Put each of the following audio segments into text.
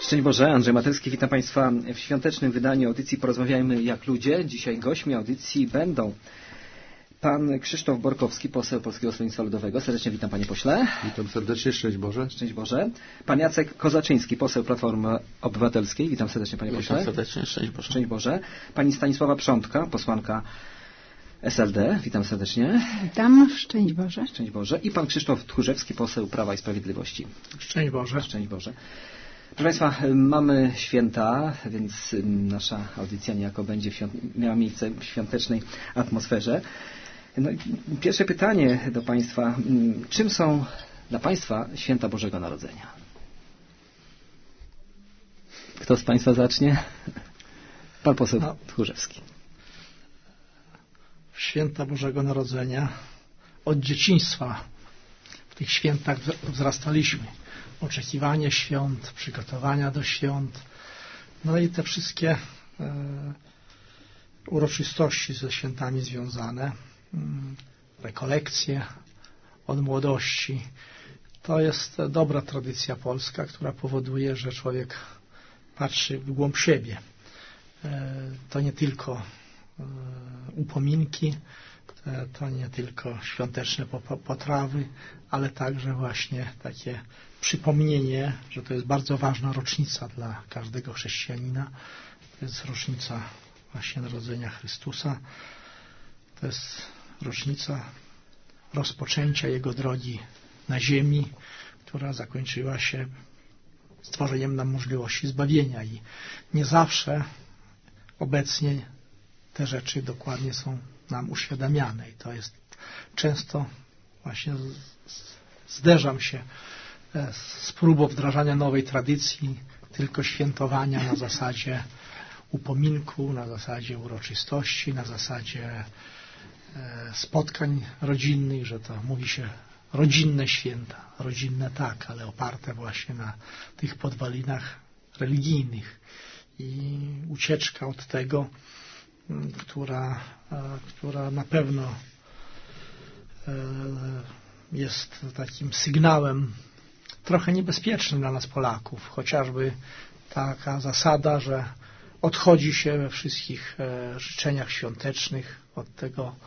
Szczęść Boże, Andrzej Matelski, witam Państwa w świątecznym wydaniu audycji Porozmawiajmy jak ludzie. Dzisiaj gośćmi audycji będą pan Krzysztof Borkowski, poseł Polskiego Stronnictwa Ludowego. Serdecznie witam, panie pośle. Witam serdecznie, szczęść Boże. Szczęść Boże. Pan Jacek Kozaczyński, poseł Platformy Obywatelskiej. Witam serdecznie, panie pośle. Witam serdecznie, szczęść Boże. Szczęść Boże. Pani Stanisława Przątka, posłanka SLD. Witam serdecznie. Witam, szczęść Boże. Szczęść Boże. I pan Krzysztof Tchórzewski, poseł Prawa i Sprawiedliwości. Szczęść Boże. Szczęść Boże. Proszę Państwa, mamy święta, więc nasza audycja niejako będzie miała miejsce w świątecznej atmosferze. No, pierwsze pytanie do Państwa. Czym są dla Państwa święta Bożego Narodzenia? Kto z Państwa zacznie? Pan poseł Tchórzewski. Święta Bożego Narodzenia. Od dzieciństwa w tych świętach wzrastaliśmy. Oczekiwanie świąt, przygotowania do świąt, no i te wszystkie uroczystości ze świętami związane, rekolekcje od młodości. To jest dobra tradycja polska, która powoduje, że człowiek patrzy w głąb siebie. To nie tylko upominki, to nie tylko świąteczne potrawy, ale także właśnie takie przypomnienie, że to jest bardzo ważna rocznica dla każdego chrześcijanina. To jest rocznica właśnie narodzenia Chrystusa. To jest rocznica rozpoczęcia Jego drogi na ziemi, która zakończyła się stworzeniem nam możliwości zbawienia i nie zawsze obecnie te rzeczy dokładnie są nam uświadamiane i to jest często właśnie zderzam się z próbą wdrażania nowej tradycji, tylko świętowania na zasadzie upominku, na zasadzie uroczystości, na zasadzie spotkań rodzinnych, że to mówi się rodzinne święta, rodzinne tak, ale oparte właśnie na tych podwalinach religijnych i ucieczka od tego, która na pewno jest takim sygnałem trochę niebezpiecznym dla nas Polaków. Chociażby taka zasada, że odchodzi się we wszystkich życzeniach świątecznych od tego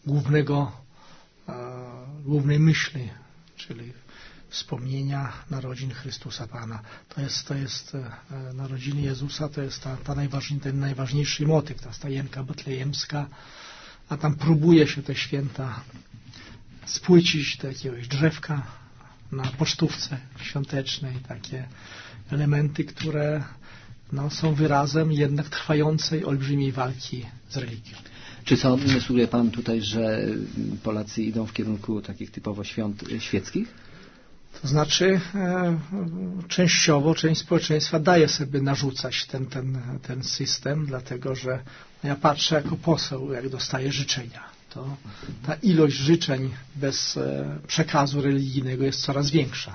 głównej myśli, czyli wspomnienia narodzin Chrystusa Pana. To jest narodziny Jezusa, to jest ten najważniejszy motyw, ta stajenka betlejemska, a tam próbuje się te święta spłycić do jakiegoś drzewka na pocztówce świątecznej, takie elementy, które są wyrazem jednak trwającej olbrzymiej walki z religią. Czy co, sugeruje Pan tutaj, że Polacy idą w kierunku takich typowo świąt świeckich? To znaczy częściowo część społeczeństwa daje sobie narzucać ten system, dlatego że ja patrzę jako poseł, jak dostaję życzenia. To ta ilość życzeń bez przekazu religijnego jest coraz większa.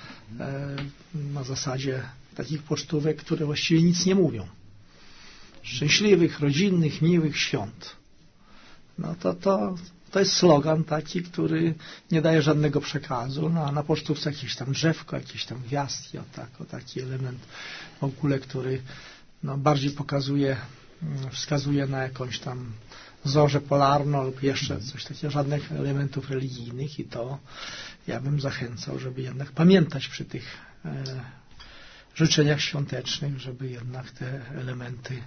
Na zasadzie takich pocztówek, które właściwie nic nie mówią. Szczęśliwych, rodzinnych, miłych świąt. No to jest slogan taki, który nie daje żadnego przekazu. No, a na pocztówce jakieś tam drzewko, jakieś tam gwiazdki, o taki element w ogóle, który bardziej wskazuje na jakąś tam zorzę polarną lub jeszcze coś takiego, żadnych elementów religijnych i to ja bym zachęcał, żeby jednak pamiętać przy tych życzeniach świątecznych, żeby jednak te elementy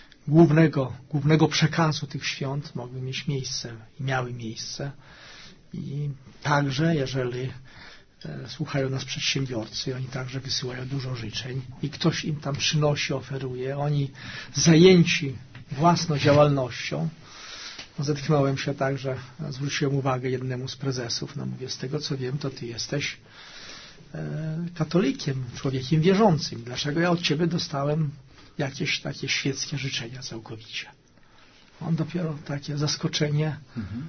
głównego przekazu tych świąt mogły mieć miejsce i miały miejsce. I także, jeżeli słuchają nas przedsiębiorcy, oni także wysyłają dużo życzeń i ktoś im tam przynosi, oferuje, oni zajęci własną działalnością. Zetknąłem się tak, że zwróciłem uwagę jednemu z prezesów, mówię, z tego co wiem, to ty jesteś katolikiem, człowiekiem wierzącym. Dlaczego ja od ciebie dostałem jakieś takie świeckie życzenia całkowicie? On dopiero takie zaskoczenie,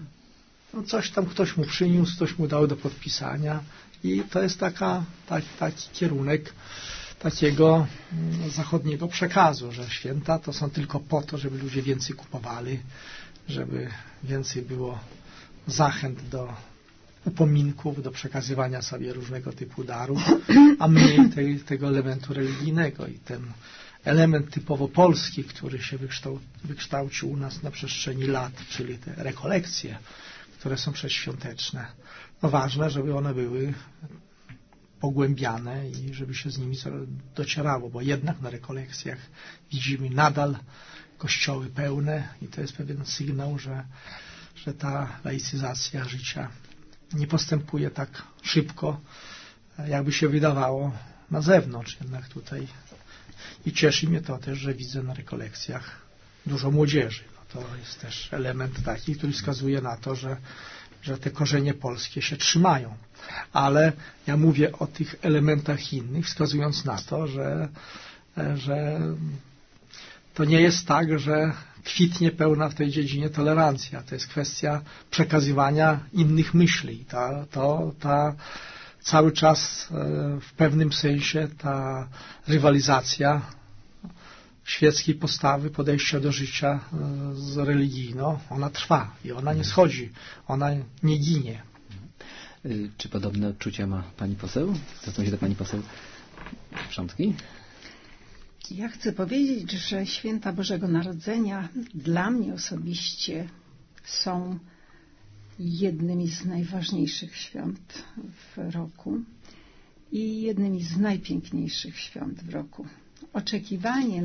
coś tam ktoś mu przyniósł, ktoś mu dał do podpisania i to jest taki kierunek takiego zachodniego przekazu, że święta to są tylko po to, żeby ludzie więcej kupowali, żeby więcej było zachęt do upominków, do przekazywania sobie różnego typu darów, a mniej tego elementu religijnego. I ten element typowo polski, który się wykształcił u nas na przestrzeni lat, czyli te rekolekcje, które są przedświąteczne. No ważne, żeby one były pogłębiane i żeby się z nimi docierało, bo jednak na rekolekcjach widzimy nadal kościoły pełne i to jest pewien sygnał, że ta laicyzacja życia nie postępuje tak szybko, jakby się wydawało na zewnątrz. Jednak tutaj i cieszy mnie to też, że widzę na rekolekcjach dużo młodzieży. No to jest też element taki, który wskazuje na to, że te korzenie polskie się trzymają. Ale ja mówię o tych elementach innych, wskazując na to, że to nie jest tak, że kwitnie pełna w tej dziedzinie tolerancja. To jest kwestia przekazywania innych myśli. Ta cały czas w pewnym sensie ta rywalizacja świeckiej postawy, podejścia do życia z religijną, ona trwa i ona nie schodzi, ona nie ginie. Czy podobne odczucia ma pani poseł? Zwracam się do pani poseł Sprzątki. Ja chcę powiedzieć, że święta Bożego Narodzenia dla mnie osobiście są jednymi z najważniejszych świąt w roku i jednymi z najpiękniejszych świąt w roku. Oczekiwanie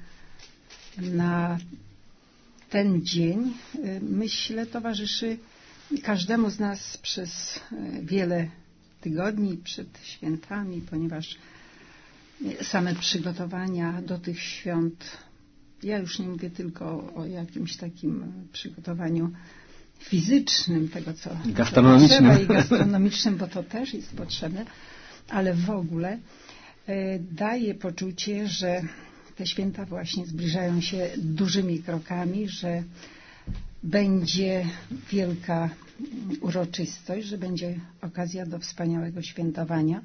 na ten dzień, myślę, towarzyszy każdemu z nas przez wiele tygodni przed świętami, ponieważ same przygotowania do tych świąt, ja już nie mówię tylko o jakimś takim przygotowaniu fizycznym, tego co gastronomicznym, i gastronomicznym, bo to też jest potrzebne, ale w ogóle daje poczucie, że te święta właśnie zbliżają się dużymi krokami, że będzie wielka uroczystość, że będzie okazja do wspaniałego świętowania,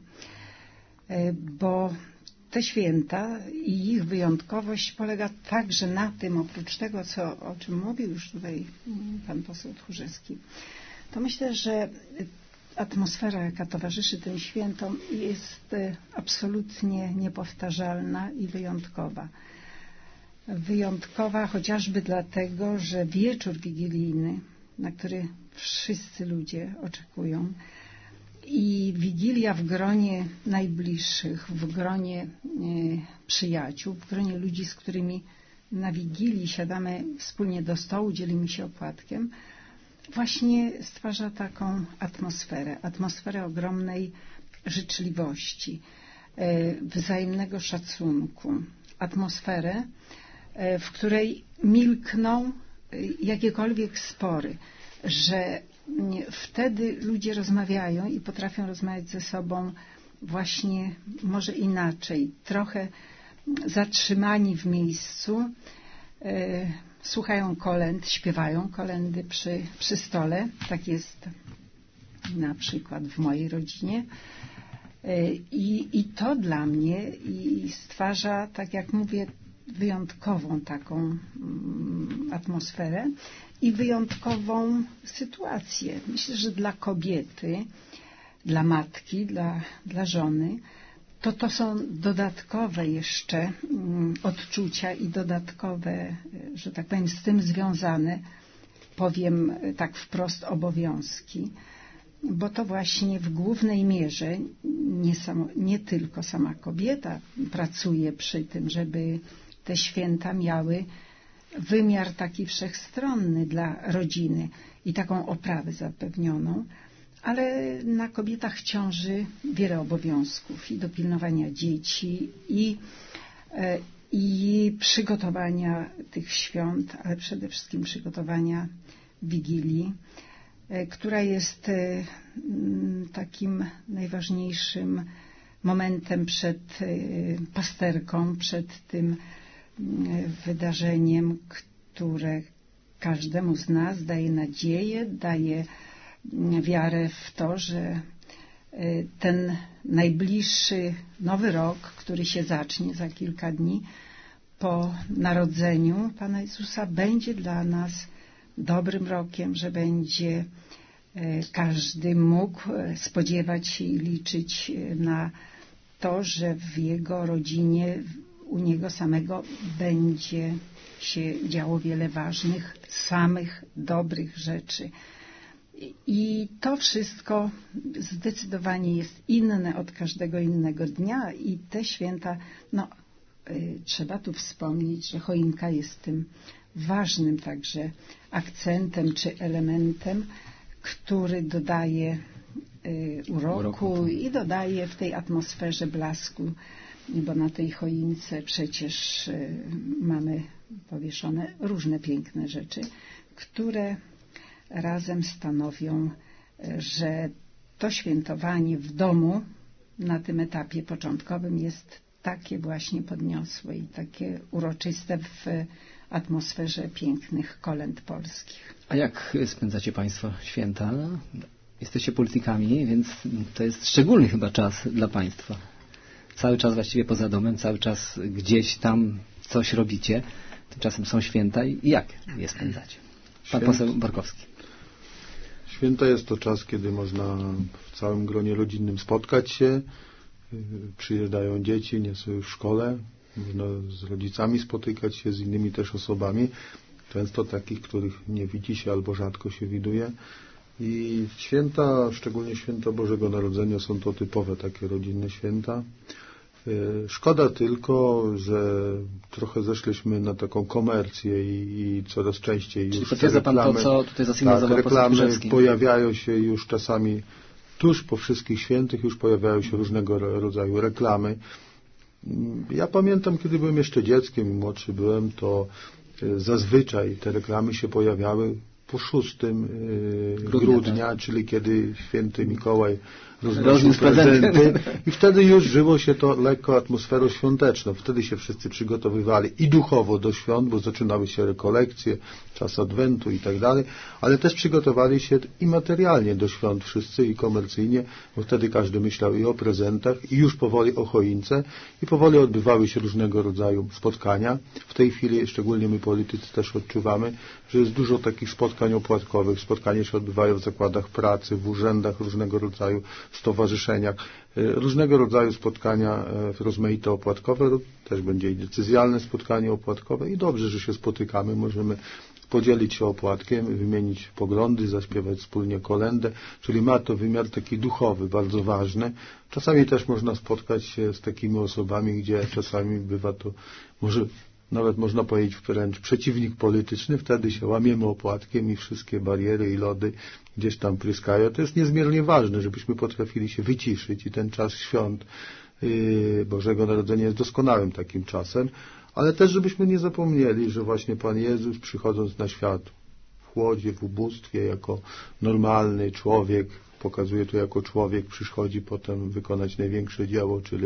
bo te święta i ich wyjątkowość polega także na tym, oprócz tego, o czym mówił już tutaj pan poseł Tchórzewski, to myślę, że atmosfera, jaka towarzyszy tym świętom, jest absolutnie niepowtarzalna i wyjątkowa. Wyjątkowa chociażby dlatego, że wieczór wigilijny, na który wszyscy ludzie oczekują, i Wigilia w gronie najbliższych, w gronie przyjaciół, w gronie ludzi, z którymi na Wigilii siadamy wspólnie do stołu, dzielimy się opłatkiem, właśnie stwarza taką atmosferę ogromnej życzliwości, wzajemnego szacunku, atmosferę, w której milkną jakiekolwiek spory, że wtedy ludzie rozmawiają i potrafią rozmawiać ze sobą właśnie może inaczej, trochę zatrzymani w miejscu, słuchają kolęd, śpiewają kolendy przy stole. Tak jest na przykład w mojej rodzinie. I to dla mnie stwarza, tak jak mówię, wyjątkową taką atmosferę i wyjątkową sytuację. Myślę, że dla kobiety, dla matki, dla żony, to są dodatkowe jeszcze odczucia i dodatkowe, że tak powiem, z tym związane, powiem tak wprost, obowiązki, bo to właśnie w głównej mierze nie tylko sama kobieta pracuje przy tym, żeby te święta miały wymiar taki wszechstronny dla rodziny i taką oprawę zapewnioną, ale na kobietach ciąży wiele obowiązków i dopilnowania dzieci i przygotowania tych świąt, ale przede wszystkim przygotowania Wigilii, która jest takim najważniejszym momentem przed pasterką, przed tym wydarzeniem, które każdemu z nas daje nadzieję, daje wiarę w to, że ten najbliższy nowy rok, który się zacznie za kilka dni po narodzeniu Pana Jezusa, będzie dla nas dobrym rokiem, że będzie każdy mógł spodziewać się i liczyć na to, że w jego rodzinie, u niego samego będzie się działo wiele ważnych, samych dobrych rzeczy. I to wszystko zdecydowanie jest inne od każdego innego dnia i te święta, trzeba tu wspomnieć, że choinka jest tym ważnym także akcentem czy elementem, który dodaje uroku i dodaje w tej atmosferze blasku, bo na tej choince przecież mamy powieszone różne piękne rzeczy, które razem stanowią, że to świętowanie w domu na tym etapie początkowym jest takie właśnie podniosłe i takie uroczyste w atmosferze pięknych kolęd polskich. A jak spędzacie Państwo święta? Jesteście politykami, więc to jest szczególny chyba czas dla Państwa. Cały czas właściwie poza domem, cały czas gdzieś tam coś robicie. Tymczasem są święta i jak je spędzacie? Pan poseł Borkowski. Święta jest to czas, kiedy można w całym gronie rodzinnym spotkać się. Przyjeżdżają dzieci, nie są już w szkole. Można z rodzicami spotykać się, z innymi też osobami. Często takich, których nie widzi się albo rzadko się widuje. I święta, szczególnie święta Bożego Narodzenia, są to typowe takie rodzinne święta. Szkoda tylko, że trochę zeszliśmy na taką komercję i coraz częściej już potwierdza Pan to, co tutaj zasygnalizował reklamy pojawiają się już czasami tuż po wszystkich świętych, już pojawiają się różnego rodzaju reklamy. Ja pamiętam, kiedy byłem jeszcze dzieckiem i młodszy byłem, to zazwyczaj te reklamy się pojawiały po 6 grudnia, czyli kiedy święty Mikołaj roznosił prezenty i wtedy już żyło się to lekko atmosferą świąteczną. Wtedy się wszyscy przygotowywali i duchowo do świąt, bo zaczynały się rekolekcje, czas Adwentu i tak dalej, ale też przygotowali się i materialnie do świąt wszyscy i komercyjnie, bo wtedy każdy myślał i o prezentach i już powoli o choince i powoli odbywały się różnego rodzaju spotkania. W tej chwili, szczególnie my politycy też odczuwamy, że jest dużo takich spotkań opłatkowych. Spotkania się odbywają w zakładach pracy, w urzędach różnego rodzaju, stowarzyszeniach, różnego rodzaju spotkania rozmaite opłatkowe, też będzie i decyzjalne spotkanie opłatkowe i dobrze, że się spotykamy, możemy podzielić się opłatkiem, wymienić poglądy, zaśpiewać wspólnie kolędę, czyli ma to wymiar taki duchowy, bardzo ważny. Czasami też można spotkać się z takimi osobami, gdzie czasami bywa to może nawet można powiedzieć wręcz przeciwnik polityczny, wtedy się łamiemy opłatkiem i wszystkie bariery i lody gdzieś tam pryskają. To jest niezmiernie ważne, żebyśmy potrafili się wyciszyć i ten czas świąt Bożego Narodzenia jest doskonałym takim czasem, ale też żebyśmy nie zapomnieli, że właśnie Pan Jezus, przychodząc na świat w chłodzie, w ubóstwie, jako normalny człowiek, pokazuje to jako człowiek, przychodzi potem wykonać największe dzieło, czyli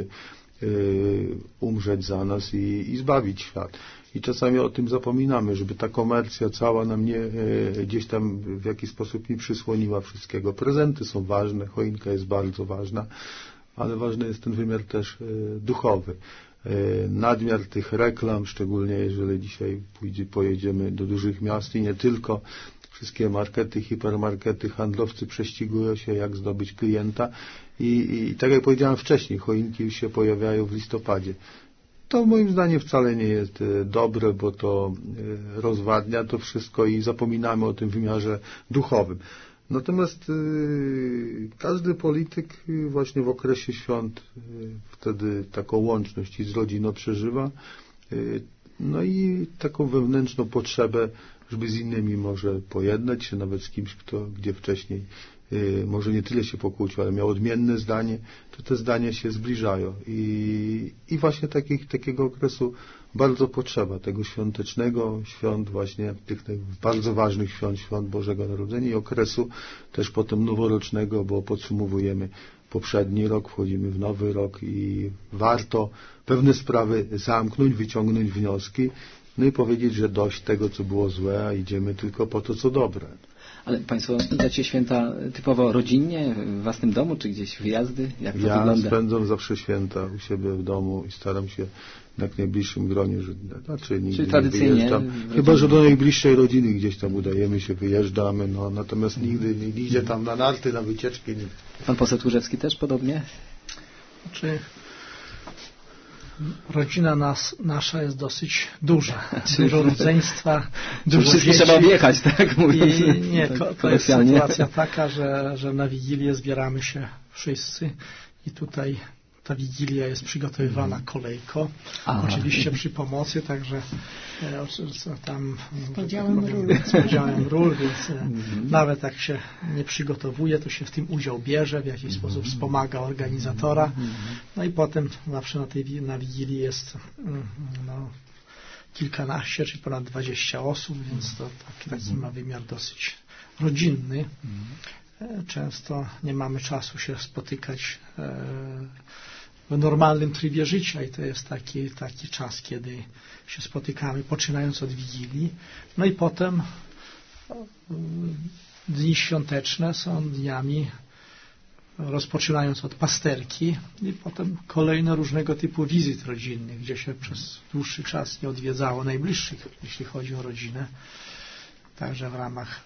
umrzeć za nas i zbawić świat. I czasami o tym zapominamy, żeby ta komercja cała nam nie gdzieś tam w jakiś sposób nie przysłoniła wszystkiego. Prezenty są ważne, choinka jest bardzo ważna, ale ważny jest ten wymiar też duchowy. Nadmiar tych reklam, szczególnie jeżeli dzisiaj pojedziemy do dużych miast i nie tylko, wszystkie markety, hipermarkety, handlowcy prześcigują się, jak zdobyć klienta i tak jak powiedziałem wcześniej, choinki już się pojawiają w listopadzie. To moim zdaniem wcale nie jest dobre, bo to rozwadnia to wszystko i zapominamy o tym wymiarze duchowym. Natomiast każdy polityk właśnie w okresie świąt wtedy taką łączność i z rodziną przeżywa, no i taką wewnętrzną potrzebę, żeby z innymi może pojednać się, nawet z kimś, gdzie wcześniej może nie tyle się pokłócił, ale miał odmienne zdanie, to te zdania się zbliżają. I właśnie takiego okresu bardzo potrzeba, tego świątecznego, świąt właśnie, tych bardzo ważnych świąt Bożego Narodzenia i okresu też potem noworocznego, bo podsumowujemy poprzedni rok, wchodzimy w nowy rok i warto pewne sprawy zamknąć, wyciągnąć wnioski, no i powiedzieć, że dość tego, co było złe, a idziemy tylko po to, co dobre. Ale Państwo spędzacie święta typowo rodzinnie, w własnym domu, czy gdzieś wyjazdy? Jak to Ja wygląda? spędzam zawsze święta u siebie w domu i staram się w jak najbliższym gronie, znaczy nigdy Czyli tradycyjnie nie wyjeżdżam. Chyba, że do najbliższej rodziny gdzieś tam udajemy się, wyjeżdżamy, no natomiast nigdy nie idzie tam na narty, na wycieczki. Nie. Pan poseł Tchórzewski też podobnie? Znaczy, rodzina nasza jest dosyć duża. Dużo rodzeństwa, dużo wszystko dzieci. trzeba objechać, tak? Mówiąc, I nie, tak, to jest kolokwialnie. sytuacja taka, że na Wigilię zbieramy się wszyscy i tutaj ta Wigilia jest przygotowywana kolejko. Aha. Oczywiście przy pomocy, także tam Z podziałem ról, więc nawet jak się nie przygotowuje, to się w tym udział bierze, w jakiś sposób wspomaga organizatora. No i potem zawsze na Wigilii jest kilkanaście czy ponad 20 osób, więc to taki ma wymiar dosyć rodzinny. Często nie mamy czasu się spotykać w normalnym trybie życia i to jest taki czas, kiedy się spotykamy, poczynając od Wigilii. No i potem dni świąteczne są dniami, rozpoczynając od pasterki i potem kolejne różnego typu wizyt rodzinnych, gdzie się przez dłuższy czas nie odwiedzało najbliższych, jeśli chodzi o rodzinę. Także w ramach,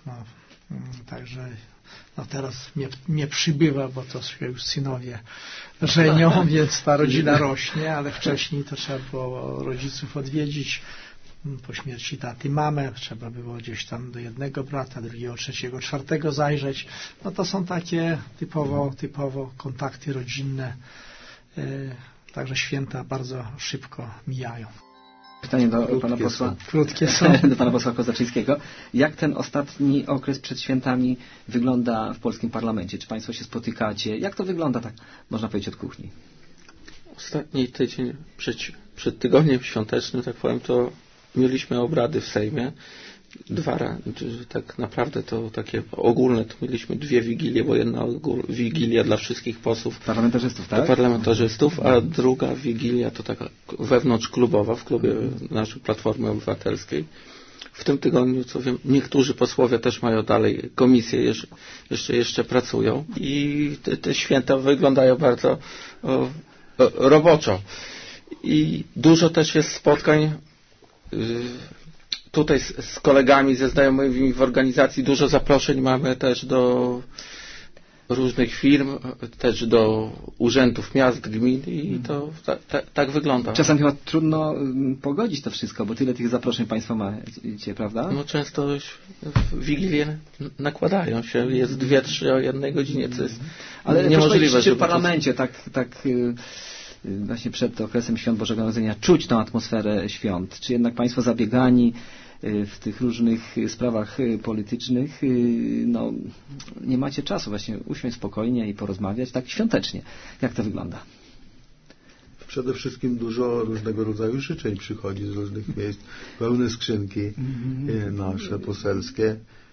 teraz mnie przybywa, bo to się już synowie żenią, więc ta rodzina rośnie, ale wcześniej to trzeba było rodziców odwiedzić. Po śmierci taty mamę, trzeba było gdzieś tam do jednego brata, drugiego, trzeciego, czwartego zajrzeć. No to są takie typowo kontakty rodzinne, także święta bardzo szybko mijają. Pytanie do pana posła. Krótkie są. Do pana posła Kozaczyńskiego. Jak ten ostatni okres przed świętami wygląda w polskim parlamencie? Czy państwo się spotykacie? Jak to wygląda, tak można powiedzieć, od kuchni? Ostatni tydzień przed tygodniem świątecznym, tak powiem, to mieliśmy obrady w Sejmie. Tak naprawdę to takie ogólne, to mieliśmy 2 wigilie, bo jedna wigilia dla wszystkich posłów. Parlamentarzystów, tak? Parlamentarzystów, a druga wigilia to taka wewnątrzklubowa w klubie naszej Platformy Obywatelskiej. W tym tygodniu, co wiem, niektórzy posłowie też mają dalej komisje, jeszcze pracują i te święta wyglądają bardzo roboczo. I dużo też jest spotkań tutaj z kolegami, ze znajomymi w organizacji. Dużo zaproszeń mamy też do różnych firm, też do urzędów miast, gmin i to tak wygląda. Czasem chyba trudno pogodzić to wszystko, bo tyle tych zaproszeń państwo macie, prawda? No często w Wigilię nakładają się, jest 2-3 o jednej godzinie, co jest ale niemożliwe. Czy w parlamencie tak właśnie przed okresem Świąt Bożego Narodzenia czuć tą atmosferę świąt? Czy jednak państwo zabiegani w tych różnych sprawach politycznych nie macie czasu właśnie usiąść spokojnie i porozmawiać tak świątecznie? Jak to wygląda? Przede wszystkim dużo różnego rodzaju życzeń przychodzi z różnych miejsc, pełne skrzynki nasze poselskie.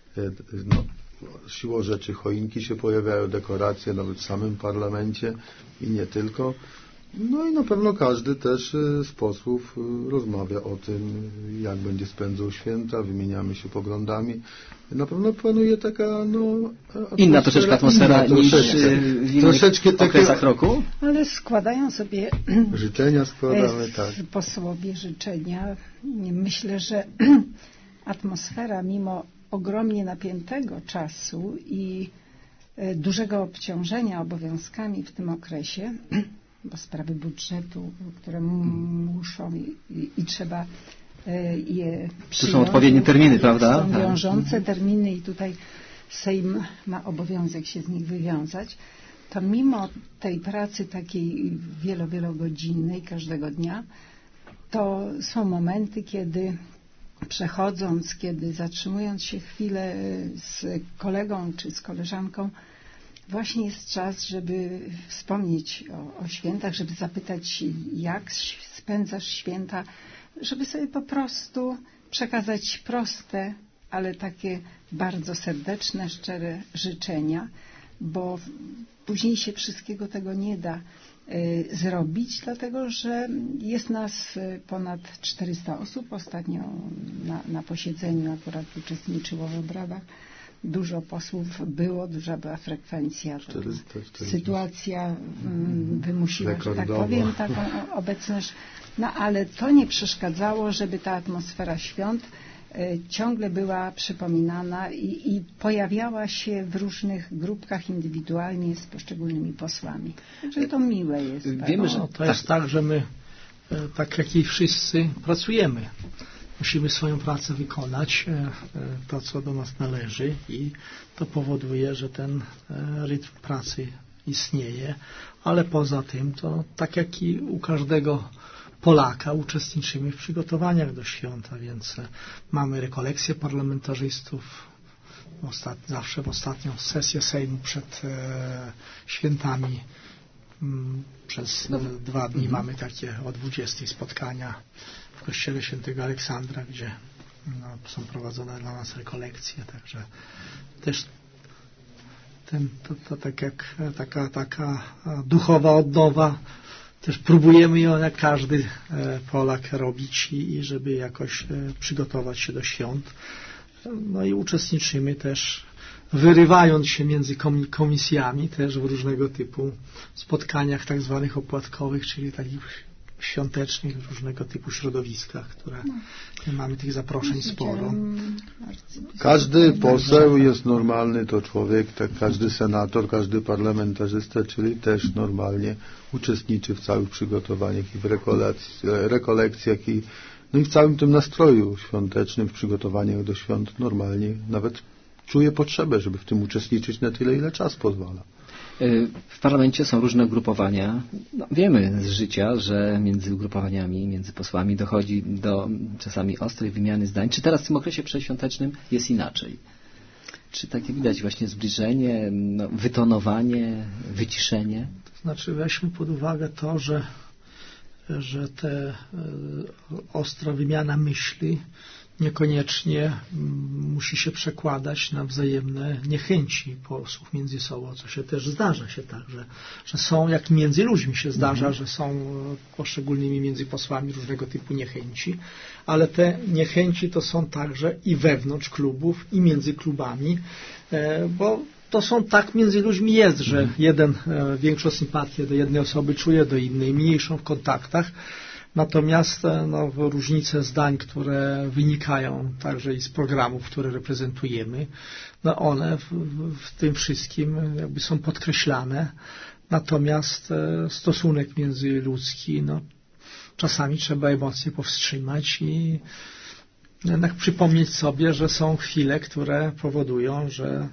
Siłą rzeczy choinki się pojawiają, dekoracje nawet w samym parlamencie i nie tylko. No i na pewno każdy też z posłów rozmawia o tym, jak będzie spędzał święta, wymieniamy się poglądami. Na pewno panuje taka inna troszeczkę atmosfera niż w innych okresach roku. Ale składają sobie życzenia składamy, tak. Posłowie życzenia. Myślę, że atmosfera mimo ogromnie napiętego czasu i dużego obciążenia obowiązkami w tym okresie, bo sprawy budżetu, które muszą i trzeba je przyjąć. To są odpowiednie terminy, prawda? Są wiążące terminy i tutaj Sejm ma obowiązek się z nich wywiązać. To mimo tej pracy takiej wielogodzinnej każdego dnia, to są momenty, kiedy przechodząc, kiedy zatrzymując się chwilę z kolegą czy z koleżanką, właśnie jest czas, żeby wspomnieć o świętach, żeby zapytać, jak spędzasz święta, żeby sobie po prostu przekazać proste, ale takie bardzo serdeczne, szczere życzenia, bo później się wszystkiego tego nie da zrobić, dlatego że jest nas ponad 400 osób. Ostatnio na posiedzeniu akurat uczestniczyło w obradach dużo posłów było, duża była frekwencja. 440. Sytuacja wymusiła, że tak Rekordowa. powiem, taką obecność. No ale to nie przeszkadzało, żeby ta atmosfera świąt ciągle była przypominana i pojawiała się w różnych grupkach indywidualnie z poszczególnymi posłami. Także to miłe jest. Wiemy, że To jest tak, że my, tak jak i wszyscy, pracujemy. Musimy swoją pracę wykonać, to co do nas należy, i to powoduje, że ten rytm pracy istnieje, ale poza tym to tak jak i u każdego Polaka uczestniczymy w przygotowaniach do świąt, więc mamy rekolekcje parlamentarzystów. Zawsze w ostatnią sesję Sejmu przed świętami przez 2 dni mamy takie o 20 spotkania w kościele świętego Aleksandra, gdzie są prowadzone dla nas rekolekcje, także też to tak jak taka duchowa odnowa. Też próbujemy ją jak każdy Polak robić i żeby jakoś przygotować się do świąt. No i uczestniczymy też, wyrywając się między komisjami też w różnego typu spotkaniach tak zwanych opłatkowych, czyli takich świątecznych, w różnego typu środowiskach, które mamy tych zaproszeń sporo. Każdy poseł jest normalny, to człowiek, tak każdy senator, każdy parlamentarzysta, czyli też normalnie uczestniczy w całych przygotowaniach i w rekolekcjach i w całym tym nastroju świątecznym, w przygotowaniach do świąt normalnie. Nawet czuje potrzebę, żeby w tym uczestniczyć na tyle, ile czas pozwala. W parlamencie są różne ugrupowania. Wiemy z życia, że między ugrupowaniami, między posłami dochodzi do czasami ostrej wymiany zdań. Czy teraz w tym okresie przedświątecznym jest inaczej? Czy takie widać właśnie zbliżenie, wytonowanie, wyciszenie? To znaczy weźmy pod uwagę to, że te ostra wymiana myśli niekoniecznie musi się przekładać na wzajemne niechęci posłów między sobą, co się też zdarza się tak, że są, jak między ludźmi się zdarza, że są poszczególnymi między posłami różnego typu niechęci, ale te niechęci to są także i wewnątrz klubów, i między klubami, bo to są tak między ludźmi jest, że jeden większą sympatię do jednej osoby czuje, do innej mniejszą w kontaktach. Natomiast różnice zdań, które wynikają także i z programów, które reprezentujemy, one w tym wszystkim jakby są podkreślane. Natomiast stosunek międzyludzki, czasami trzeba emocje powstrzymać i jednak przypomnieć sobie, że są chwile, które powodują, że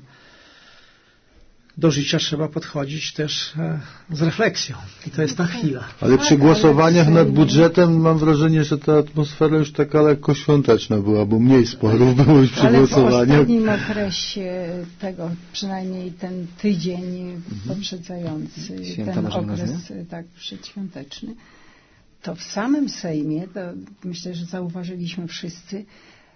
do życia trzeba podchodzić też z refleksją. I to jest ta chwila. Ale przy głosowaniach nad budżetem mam wrażenie, że ta atmosfera już taka lekko świąteczna była, bo mniej sporów było już przy głosowaniach. Ale w ostatnim okresie tego, przynajmniej ten tydzień poprzedzający ten okres tak przedświąteczny, to w samym Sejmie, to myślę, że zauważyliśmy wszyscy,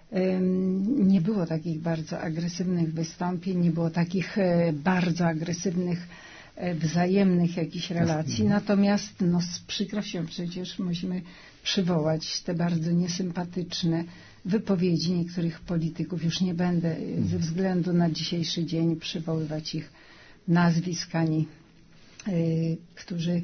nie było takich bardzo agresywnych wystąpień, nie było takich bardzo agresywnych, wzajemnych jakichś relacji. Natomiast z przykrością przecież musimy przywołać te bardzo niesympatyczne wypowiedzi niektórych polityków. Już nie będę ze względu na dzisiejszy dzień przywoływać ich nazwisk, ani którzy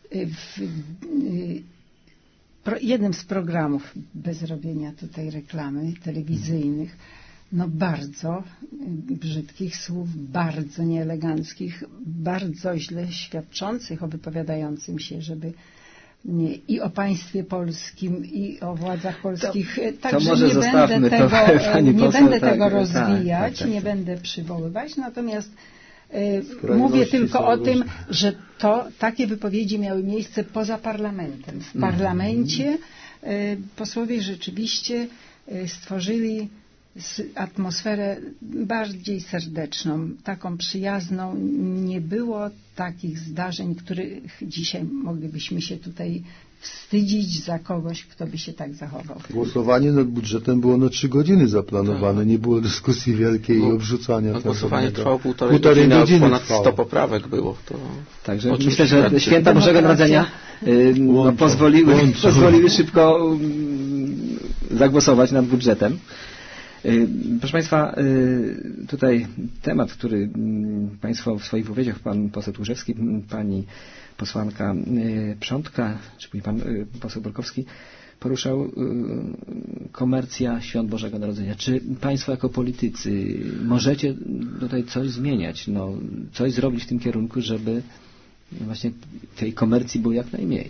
jednym z programów, bez robienia tutaj reklamy, telewizyjnych, bardzo brzydkich słów, bardzo nieeleganckich, bardzo źle świadczących o wypowiadającym się, żeby i o państwie polskim, i o władzach polskich. Także nie będę tego rozwijać, nie będę przywoływać, natomiast mówię tylko o tym, że takie wypowiedzi miały miejsce poza parlamentem. W parlamencie posłowie rzeczywiście stworzyli atmosferę bardziej serdeczną, taką przyjazną. Nie było takich zdarzeń, których dzisiaj moglibyśmy się tutaj wstydzić za kogoś, kto by się tak zachował. Głosowanie nad budżetem było na 3 godziny zaplanowane, nie było dyskusji wielkiej i odrzucania. Głosowanie trwało półtorej godziny, ponad 100 poprawek było. Także myślę, że święta Bożego Narodzenia pozwoliły szybko zagłosować nad budżetem. Proszę Państwa, tutaj temat, który Państwo w swoich wypowiedziach, pan poseł Tłużewski, pani posłanka Przątka, czy pan poseł Borkowski, poruszał komercja Świąt Bożego Narodzenia. Czy Państwo jako politycy możecie tutaj coś zmieniać, coś zrobić w tym kierunku, żeby właśnie tej komercji było jak najmniej?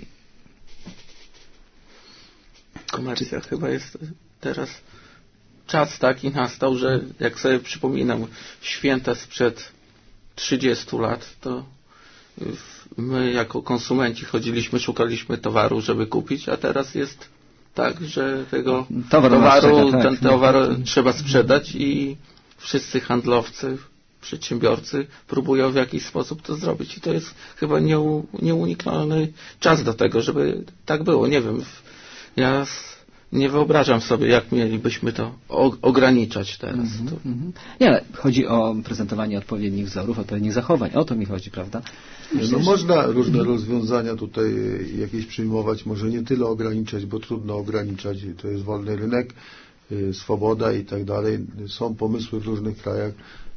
Komercja chyba jest teraz czas taki nastał, że jak sobie przypominam święta sprzed 30 lat, to my jako konsumenci chodziliśmy, szukaliśmy towaru, żeby kupić, a teraz jest tak, że tego towaru, ten towar trzeba sprzedać i wszyscy handlowcy, przedsiębiorcy próbują w jakiś sposób to zrobić i to jest chyba nieunikniony czas do tego, żeby tak było. Nie wiem, ja nie wyobrażam sobie, jak mielibyśmy to ograniczać teraz. Nie, ale chodzi o prezentowanie odpowiednich wzorów, odpowiednich zachowań. O to mi chodzi, prawda? Można różne rozwiązania tutaj jakieś przyjmować, może nie tyle ograniczać, bo trudno ograniczać. To jest wolny rynek, swoboda i tak dalej. Są pomysły w różnych krajach,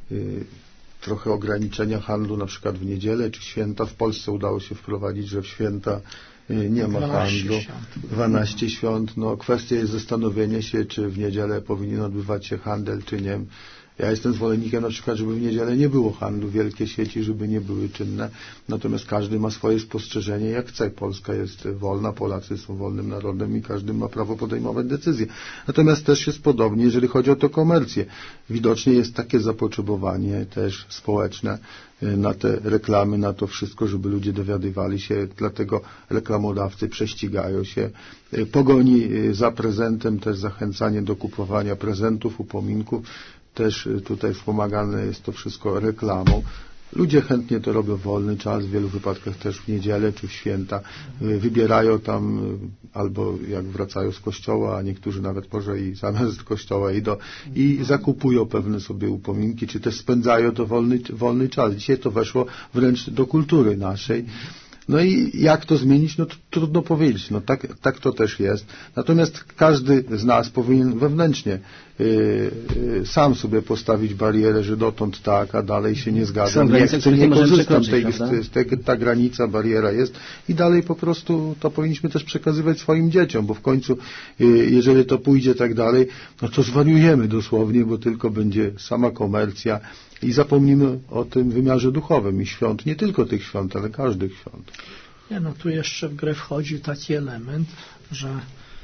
trochę ograniczenia handlu, na przykład w niedzielę czy święta. W Polsce udało się wprowadzić, że w święta nie ma handlu. 12 świąt. Kwestia jest zastanowienia się, czy w niedzielę powinien odbywać się handel, czy nie. Ja jestem zwolennikiem na przykład, żeby w niedzielę nie było handlu, wielkie sieci, żeby nie były czynne. Natomiast każdy ma swoje spostrzeżenie, jak chce. Polska jest wolna, Polacy są wolnym narodem i każdy ma prawo podejmować decyzje. Natomiast też jest podobnie, jeżeli chodzi o tę komercję. Widocznie jest takie zapotrzebowanie też społeczne na te reklamy, na to wszystko, żeby ludzie dowiadywali się, dlatego reklamodawcy prześcigają się. Pogoni za prezentem, też zachęcanie do kupowania prezentów, upominków. Też tutaj wspomagane jest to wszystko reklamą. Ludzie chętnie to robią w wolny czas, w wielu wypadkach też w niedzielę czy w święta. Wybierają tam albo jak wracają z kościoła, a niektórzy nawet może i zamiast kościoła idą i zakupują pewne sobie upominki, czy też spędzają to wolny czas. Dzisiaj to weszło wręcz do kultury naszej. No i jak to zmienić? To trudno powiedzieć. Tak to też jest. Natomiast każdy z nas powinien wewnętrznie sam sobie postawić barierę, że dotąd tak, a dalej się nie zgadzam. Nie korzystam ta granica, bariera jest i dalej po prostu to powinniśmy też przekazywać swoim dzieciom, bo w końcu jeżeli to pójdzie tak dalej, to zwariujemy dosłownie, bo tylko będzie sama komercja i zapomnimy o tym wymiarze duchowym i świąt, nie tylko tych świąt, ale każdych świąt. Tu jeszcze w grę wchodzi taki element, że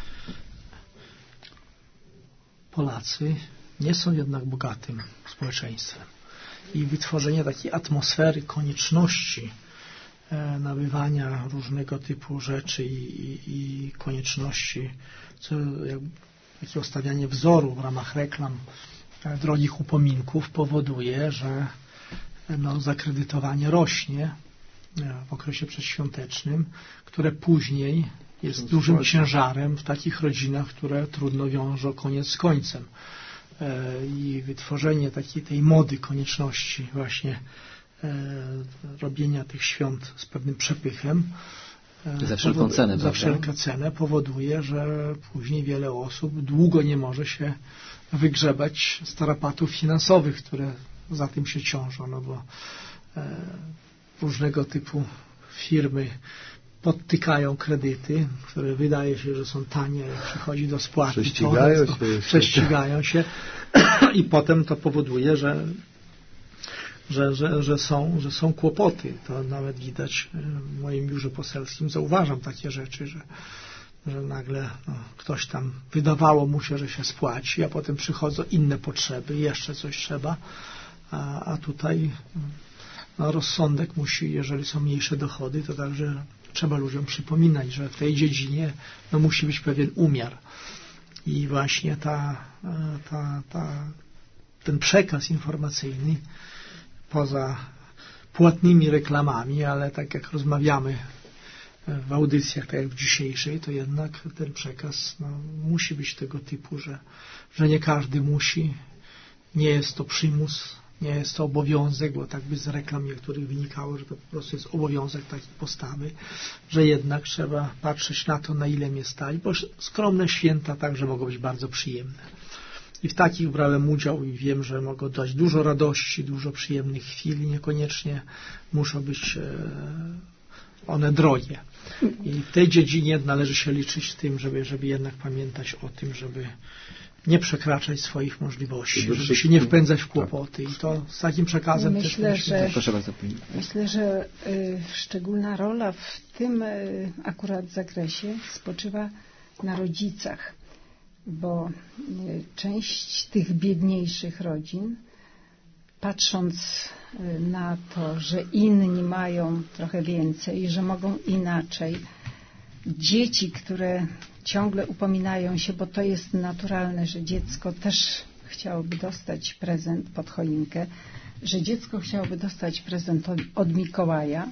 Polacy nie są jednak bogatym społeczeństwem i wytworzenie takiej atmosfery konieczności nabywania różnego typu rzeczy i konieczności takiego stawiania wzoru w ramach reklam drogich upominków powoduje, że zakredytowanie rośnie w okresie przedświątecznym, które później jest dużym ciężarem w takich rodzinach, które trudno wiążą koniec z końcem. I wytworzenie tej mody konieczności właśnie robienia tych świąt z pewnym przepychem za wszelką cenę, za wszelką cenę powoduje, że później wiele osób długo nie może się wygrzebać z tarapatów finansowych, które za tym się ciążą, bo różnego typu firmy podtykają kredyty, które wydaje się, że są tanie, jak przychodzi do spłaty. Prześcigają się i potem to powoduje, że są kłopoty. To nawet widać w moim biurze poselskim. Zauważam takie rzeczy, że nagle ktoś tam wydawało mu się, że się spłaci, a potem przychodzą inne potrzeby, jeszcze coś trzeba, a tutaj rozsądek musi, jeżeli są mniejsze dochody, to także trzeba ludziom przypominać, że w tej dziedzinie musi być pewien umiar. I właśnie ten przekaz informacyjny poza płatnymi reklamami, ale tak jak rozmawiamy w audycjach, tak jak w dzisiejszej, to jednak ten przekaz musi być tego typu, że nie każdy musi, nie jest to przymus, nie jest to obowiązek, bo tak by z reklam niektórych wynikało, że to po prostu jest obowiązek takiej postawy, że jednak trzeba patrzeć na to, na ile mnie stać, bo skromne święta także mogą być bardzo przyjemne. I w takich brałem udział i wiem, że mogą dać dużo radości, dużo przyjemnych chwil, niekoniecznie muszą być one drogie. I w tej dziedzinie należy się liczyć z tym, żeby jednak pamiętać o tym, żeby nie przekraczać swoich możliwości, żeby się nie wpędzać w kłopoty. I to z takim przekazem myślę, że proszę bardzo. Myślę, że szczególna rola w tym akurat zakresie spoczywa na rodzicach, bo część tych biedniejszych rodzin, patrząc na to, że inni mają trochę więcej, że mogą inaczej, dzieci, które ciągle upominają się, bo to jest naturalne, że dziecko też chciałoby dostać prezent pod choinkę, że dziecko chciałoby dostać prezent od Mikołaja,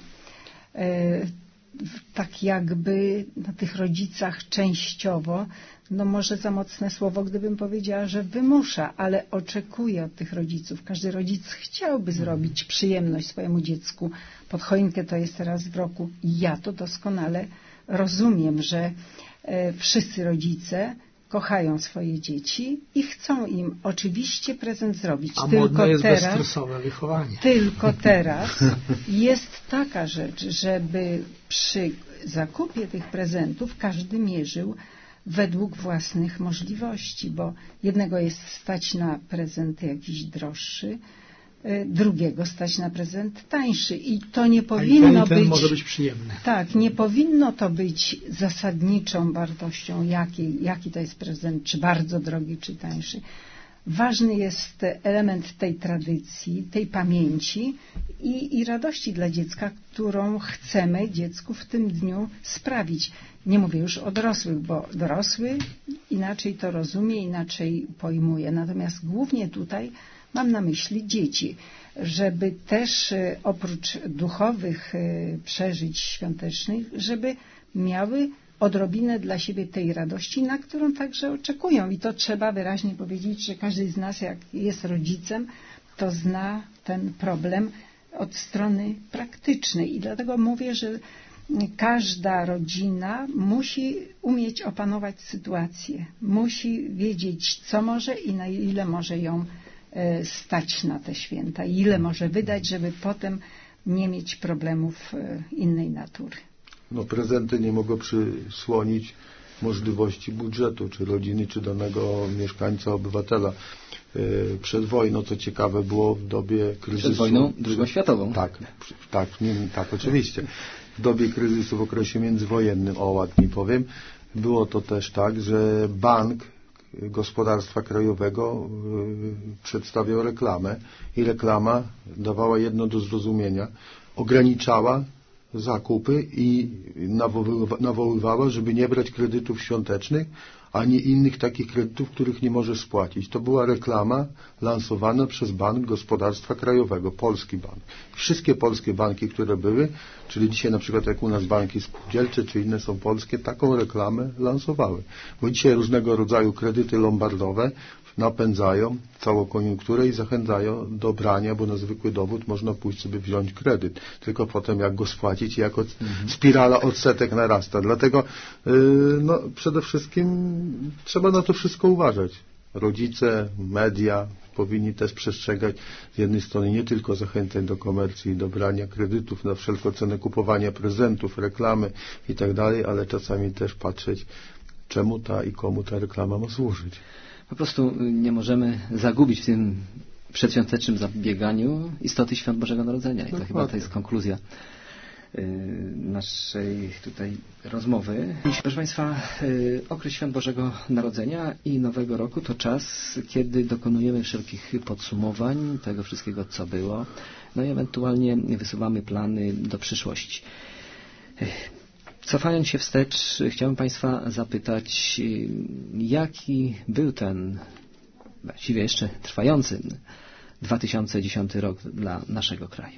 tak jakby na tych rodzicach częściowo, no może za mocne słowo, gdybym powiedziała, że wymusza, ale oczekuje od tych rodziców. Każdy rodzic chciałby zrobić przyjemność swojemu dziecku. Pod choinkę to jest raz w roku. I ja to doskonale rozumiem, że wszyscy rodzice kochają swoje dzieci i chcą im oczywiście prezent zrobić. A modne jest bezstresowe wychowanie. Tylko teraz jest taka rzecz, żeby przy zakupie tych prezentów każdy mierzył według własnych możliwości, bo jednego jest stać na prezent jakiś droższy, drugiego stać na prezent tańszy i to nie powinno być, może być przyjemny. Tak, nie powinno to być zasadniczą wartością, jaki to jest prezent, czy bardzo drogi, czy tańszy. Ważny jest element tej tradycji, tej pamięci i radości dla dziecka, którą chcemy dziecku w tym dniu sprawić. Nie mówię już o dorosłych, bo dorosły inaczej to rozumie, inaczej pojmuje. Natomiast głównie tutaj mam na myśli dzieci, żeby też oprócz duchowych przeżyć świątecznych, żeby miały odrobinę dla siebie tej radości, na którą także oczekują. I to trzeba wyraźnie powiedzieć, że każdy z nas, jak jest rodzicem, to zna ten problem od strony praktycznej. I dlatego mówię, że każda rodzina musi umieć opanować sytuację. Musi wiedzieć, co może i na ile może ją stać na te święta. I ile może wydać, żeby potem nie mieć problemów innej natury. No, prezenty nie mogą przysłonić możliwości budżetu, czy rodziny, czy danego mieszkańca, obywatela. Przed wojną, co ciekawe, było w dobie kryzysu. Przed wojną II światową. Tak, oczywiście. W dobie kryzysu, w okresie międzywojennym, ładnie powiem, było to też tak, że Bank Gospodarstwa Krajowego przedstawiał reklamę i reklama dawała jedno do zrozumienia. Ograniczała zakupy i nawoływała, żeby nie brać kredytów świątecznych, ani innych takich kredytów, których nie możesz spłacić. To była reklama lansowana przez Bank Gospodarstwa Krajowego, polski bank. Wszystkie polskie banki, które były, czyli dzisiaj na przykład jak u nas banki spółdzielcze czy inne są polskie, taką reklamę lansowały. Bo dzisiaj różnego rodzaju kredyty lombardowe napędzają całą koniunkturę i zachęcają do brania, bo na zwykły dowód można pójść sobie wziąć kredyt. Tylko potem jak go spłacić, jako spirala odsetek narasta. Dlatego przede wszystkim trzeba na to wszystko uważać. Rodzice, media powinni też przestrzegać z jednej strony nie tylko zachęcać do komercji i do brania kredytów na wszelką cenę kupowania prezentów, reklamy i tak dalej, ale czasami też patrzeć, czemu ta i komu ta reklama ma służyć. Po prostu nie możemy zagubić w tym przedświątecznym zabieganiu istoty Świąt Bożego Narodzenia. I to chyba to jest konkluzja naszej tutaj rozmowy. Proszę Państwa, okres Świąt Bożego Narodzenia i Nowego Roku to czas, kiedy dokonujemy wszelkich podsumowań tego wszystkiego, co było, no i ewentualnie wysuwamy plany do przyszłości. Cofając się wstecz, chciałbym Państwa zapytać, jaki był ten właściwie jeszcze trwający 2010 rok dla naszego kraju?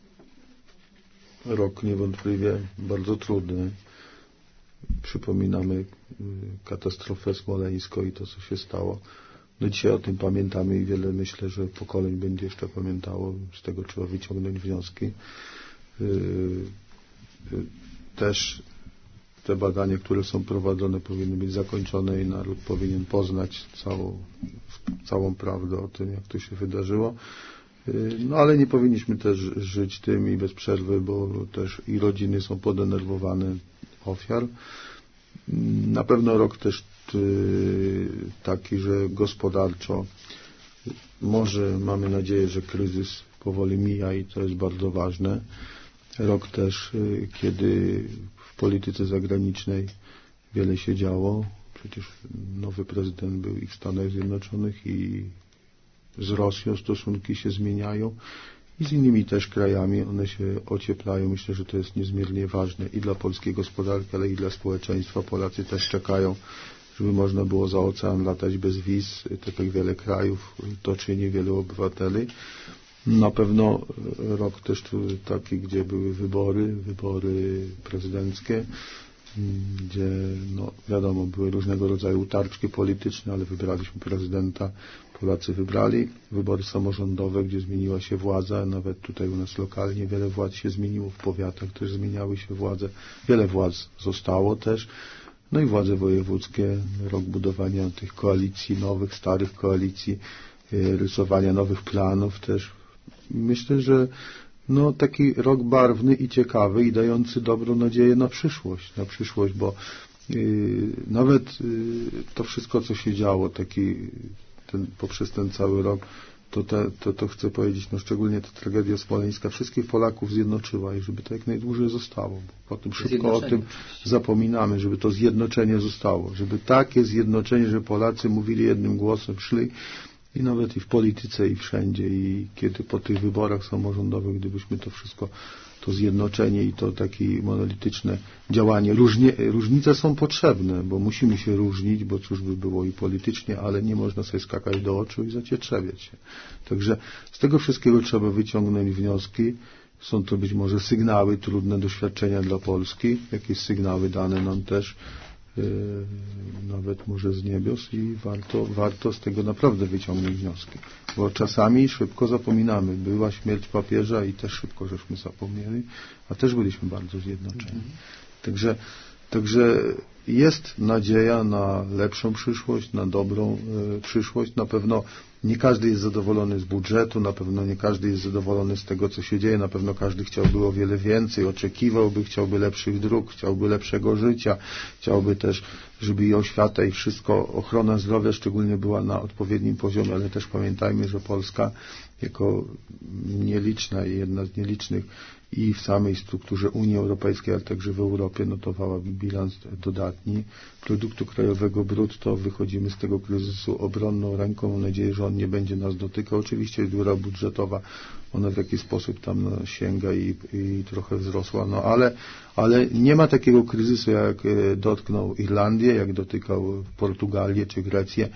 Rok niewątpliwie bardzo trudny. Przypominamy katastrofę smoleńską i to, co się stało. No dzisiaj o tym pamiętamy i wiele, myślę, że pokoleń będzie jeszcze pamiętało. Z tego trzeba wyciągnąć wnioski. Też te badania, które są prowadzone, powinny być zakończone i naród powinien poznać całą prawdę o tym, jak to się wydarzyło. No ale nie powinniśmy też żyć tym i bez przerwy, bo też i rodziny są podenerwowane ofiar. Na pewno rok też taki, że gospodarczo może mamy nadzieję, że kryzys powoli mija i to jest bardzo ważne. Rok też, kiedy w polityce zagranicznej wiele się działo. Przecież nowy prezydent był i w Stanach Zjednoczonych i z Rosją stosunki się zmieniają i z innymi też krajami one się ocieplają. Myślę, że to jest niezmiernie ważne i dla polskiej gospodarki, ale i dla społeczeństwa. Polacy też czekają, żeby można było za ocean latać bez wiz. Tak jak wiele krajów to czyni, wielu obywateli. Na pewno rok też taki, gdzie były wybory prezydenckie, gdzie no wiadomo, były różnego rodzaju utarczki polityczne, ale wybraliśmy prezydenta, Polacy wybrali. Wybory samorządowe, gdzie zmieniła się władza, nawet tutaj u nas lokalnie wiele władz się zmieniło, w powiatach też zmieniały się władze, wiele władz zostało też. No i władze wojewódzkie, rok budowania tych koalicji, nowych, starych koalicji, rysowania nowych planów też. Myślę, że no taki rok barwny i ciekawy i dający dobrą nadzieję na przyszłość, bo nawet to wszystko, co się działo, poprzez ten cały rok, to chcę powiedzieć, no szczególnie ta tragedia smoleńska wszystkich Polaków zjednoczyła i żeby to jak najdłużej zostało, bo potem szybko o tym zapominamy, żeby to zjednoczenie zostało, żeby takie zjednoczenie, że Polacy mówili jednym głosem, szli i nawet i w polityce, i wszędzie, i kiedy po tych wyborach samorządowych, gdybyśmy to wszystko, to zjednoczenie i to takie monolityczne działanie, różnice są potrzebne, bo musimy się różnić, bo cóż by było i politycznie, ale nie można sobie skakać do oczu i zacietrzewiać się. Także z tego wszystkiego trzeba wyciągnąć wnioski. Są to być może sygnały, trudne doświadczenia dla Polski, jakieś sygnały dane nam też, nawet może z niebios i warto z tego naprawdę wyciągnąć wnioski, bo czasami szybko zapominamy. Była śmierć papieża i też szybko żeśmy zapomnieli, a też byliśmy bardzo zjednoczeni. Także jest nadzieja na lepszą przyszłość, na dobrą przyszłość. Na pewno nie każdy jest zadowolony z budżetu, na pewno nie każdy jest zadowolony z tego, co się dzieje, na pewno każdy chciałby o wiele więcej, oczekiwałby, chciałby lepszych dróg, chciałby lepszego życia, chciałby też, żeby i oświata i wszystko, ochrona zdrowia szczególnie była na odpowiednim poziomie, ale też pamiętajmy, że Polska jako nieliczna i jedna z nielicznych i w samej strukturze Unii Europejskiej, ale także w Europie notowała bilans dodatni produktu krajowego brutto. Wychodzimy z tego kryzysu obronną ręką. Mam nadzieję, że on nie będzie nas dotykał. Oczywiście dziura budżetowa, ona w jakiś sposób tam sięga i trochę wzrosła, no ale nie ma takiego kryzysu, jak dotknął Irlandię, jak dotykał Portugalię czy Grecję.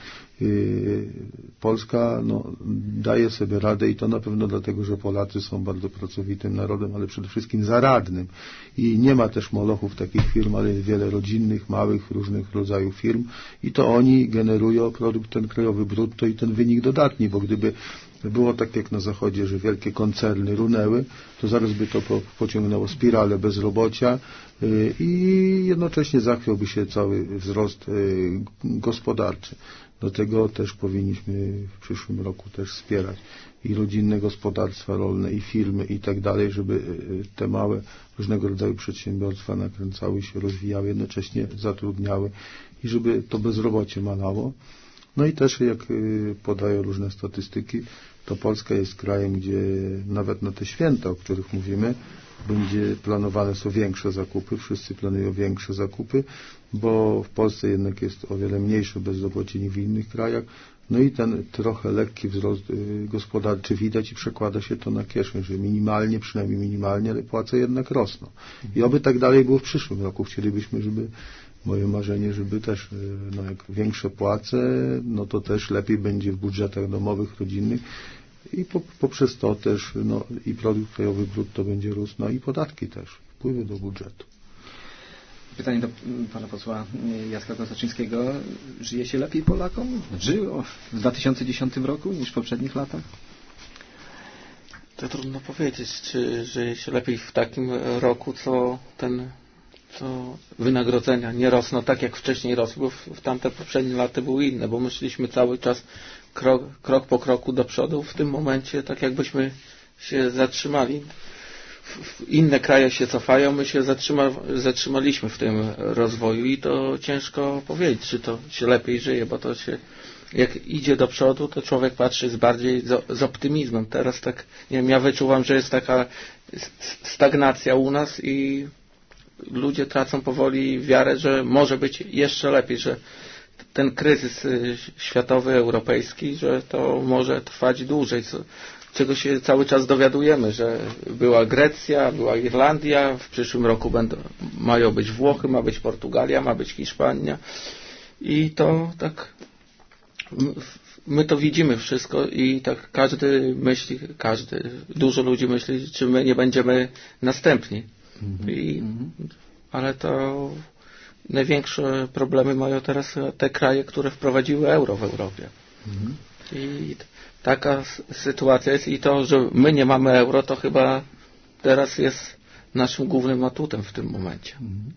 Polska daje sobie radę i to na pewno dlatego, że Polacy są bardzo pracowitym narodem, ale przede wszystkim zaradnym. I nie ma też molochów takich firm, ale jest wiele rodzinnych, małych, różnych rodzajów firm i to oni generują produkt ten krajowy brutto i ten wynik dodatni, bo gdyby było tak jak na Zachodzie, że wielkie koncerny runęły, to zaraz by to pociągnęło spiralę bezrobocia i jednocześnie zachwiałby się cały wzrost gospodarczy. Do tego też powinniśmy w przyszłym roku też wspierać i rodzinne gospodarstwa rolne, i firmy i tak dalej, żeby te małe różnego rodzaju przedsiębiorstwa nakręcały się, rozwijały, jednocześnie zatrudniały i żeby to bezrobocie malało. No i też jak podają różne statystyki, to Polska jest krajem, gdzie nawet na te święta, o których mówimy, planowane są większe zakupy, wszyscy planują większe zakupy, bo w Polsce jednak jest o wiele mniejsze bezrobocie niż w innych krajach. No i ten trochę lekki wzrost gospodarczy widać i przekłada się to na kieszeń, że minimalnie, przynajmniej minimalnie, ale płace jednak rosną. I oby tak dalej było w przyszłym roku. Chcielibyśmy, moje marzenie, żeby też, jak większe płace, no to też lepiej będzie w budżetach domowych, rodzinnych i poprzez to też, i produkt krajowy brutto będzie rósł, i podatki też, wpływy do budżetu. Pytanie do pana posła Jacka Kozaczyńskiego. Żyje się lepiej Polakom? Żyło w 2010 roku niż w poprzednich latach? To trudno powiedzieć, czy żyje się lepiej w takim roku, co ten to wynagrodzenia nie rosną tak, jak wcześniej rosły, bo w tamte poprzednie lata były inne, bo my szliśmy cały czas krok po kroku do przodu. W tym momencie tak jakbyśmy się zatrzymali. Inne kraje się cofają, my się zatrzymaliśmy w tym rozwoju i to ciężko powiedzieć, czy to się lepiej żyje, bo to się, jak idzie do przodu, to człowiek patrzy bardziej z optymizmem. Teraz tak, nie wiem, ja wyczuwam, że jest taka stagnacja u nas i ludzie tracą powoli wiarę, że może być jeszcze lepiej, że ten kryzys światowy, europejski, że to może trwać dłużej, czego się cały czas dowiadujemy, że była Grecja, była Irlandia, w przyszłym roku mają być Włochy, ma być Portugalia, ma być Hiszpania i to tak my to widzimy wszystko i tak dużo ludzi myśli, czy my nie będziemy następni. Ale to największe problemy mają teraz te kraje, które wprowadziły euro w Europie. I taka sytuacja jest i to, że my nie mamy euro, to chyba teraz jest naszym głównym atutem w tym momencie.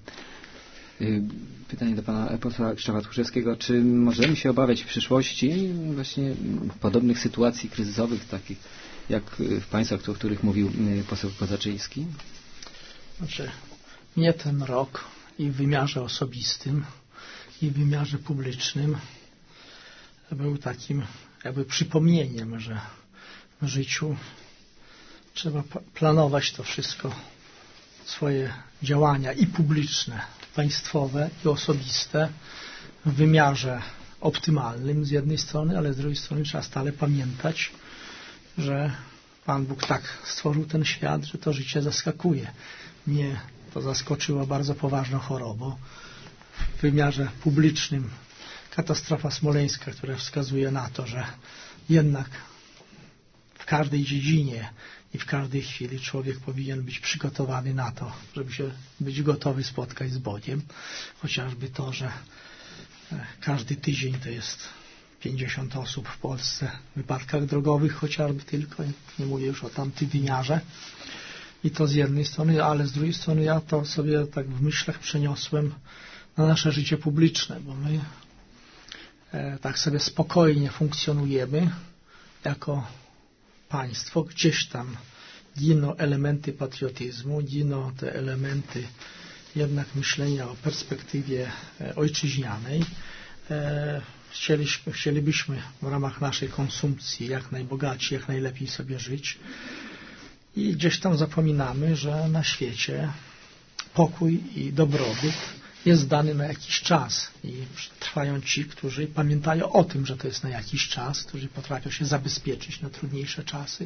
Pytanie do pana posła Krzysztofa Tchórzewskiego. Czy możemy się obawiać w przyszłości właśnie podobnych sytuacji kryzysowych, takich jak w państwach, o których mówił poseł Kozaczyński? Znaczy, mnie ten rok i w wymiarze osobistym, i w wymiarze publicznym był takim jakby przypomnieniem, że w życiu trzeba planować to wszystko, swoje działania i publiczne, państwowe i osobiste w wymiarze optymalnym z jednej strony, ale z drugiej strony trzeba stale pamiętać, że Pan Bóg tak stworzył ten świat, że to życie zaskakuje. Mnie to zaskoczyło bardzo poważną chorobą. W wymiarze publicznym katastrofa smoleńska, która wskazuje na to, że jednak w każdej dziedzinie i w każdej chwili człowiek powinien być przygotowany na to, żeby się być gotowy spotkać z Bogiem. Chociażby to, że każdy tydzień to jest 50 osób w Polsce w wypadkach drogowych chociażby tylko, nie mówię już o tamtym wymiarze. I to z jednej strony, ale z drugiej strony ja to sobie tak w myślach przeniosłem na nasze życie publiczne, bo my tak sobie spokojnie funkcjonujemy jako państwo. Gdzieś tam giną elementy patriotyzmu, giną te elementy jednak myślenia o perspektywie ojczyźnianej. Chcielibyśmy w ramach naszej konsumpcji jak najbogaciej, jak najlepiej sobie żyć. I gdzieś tam zapominamy, że na świecie pokój i dobrobyt jest dany na jakiś czas i trwają ci, którzy pamiętają o tym, że to jest na jakiś czas, którzy potrafią się zabezpieczyć na trudniejsze czasy,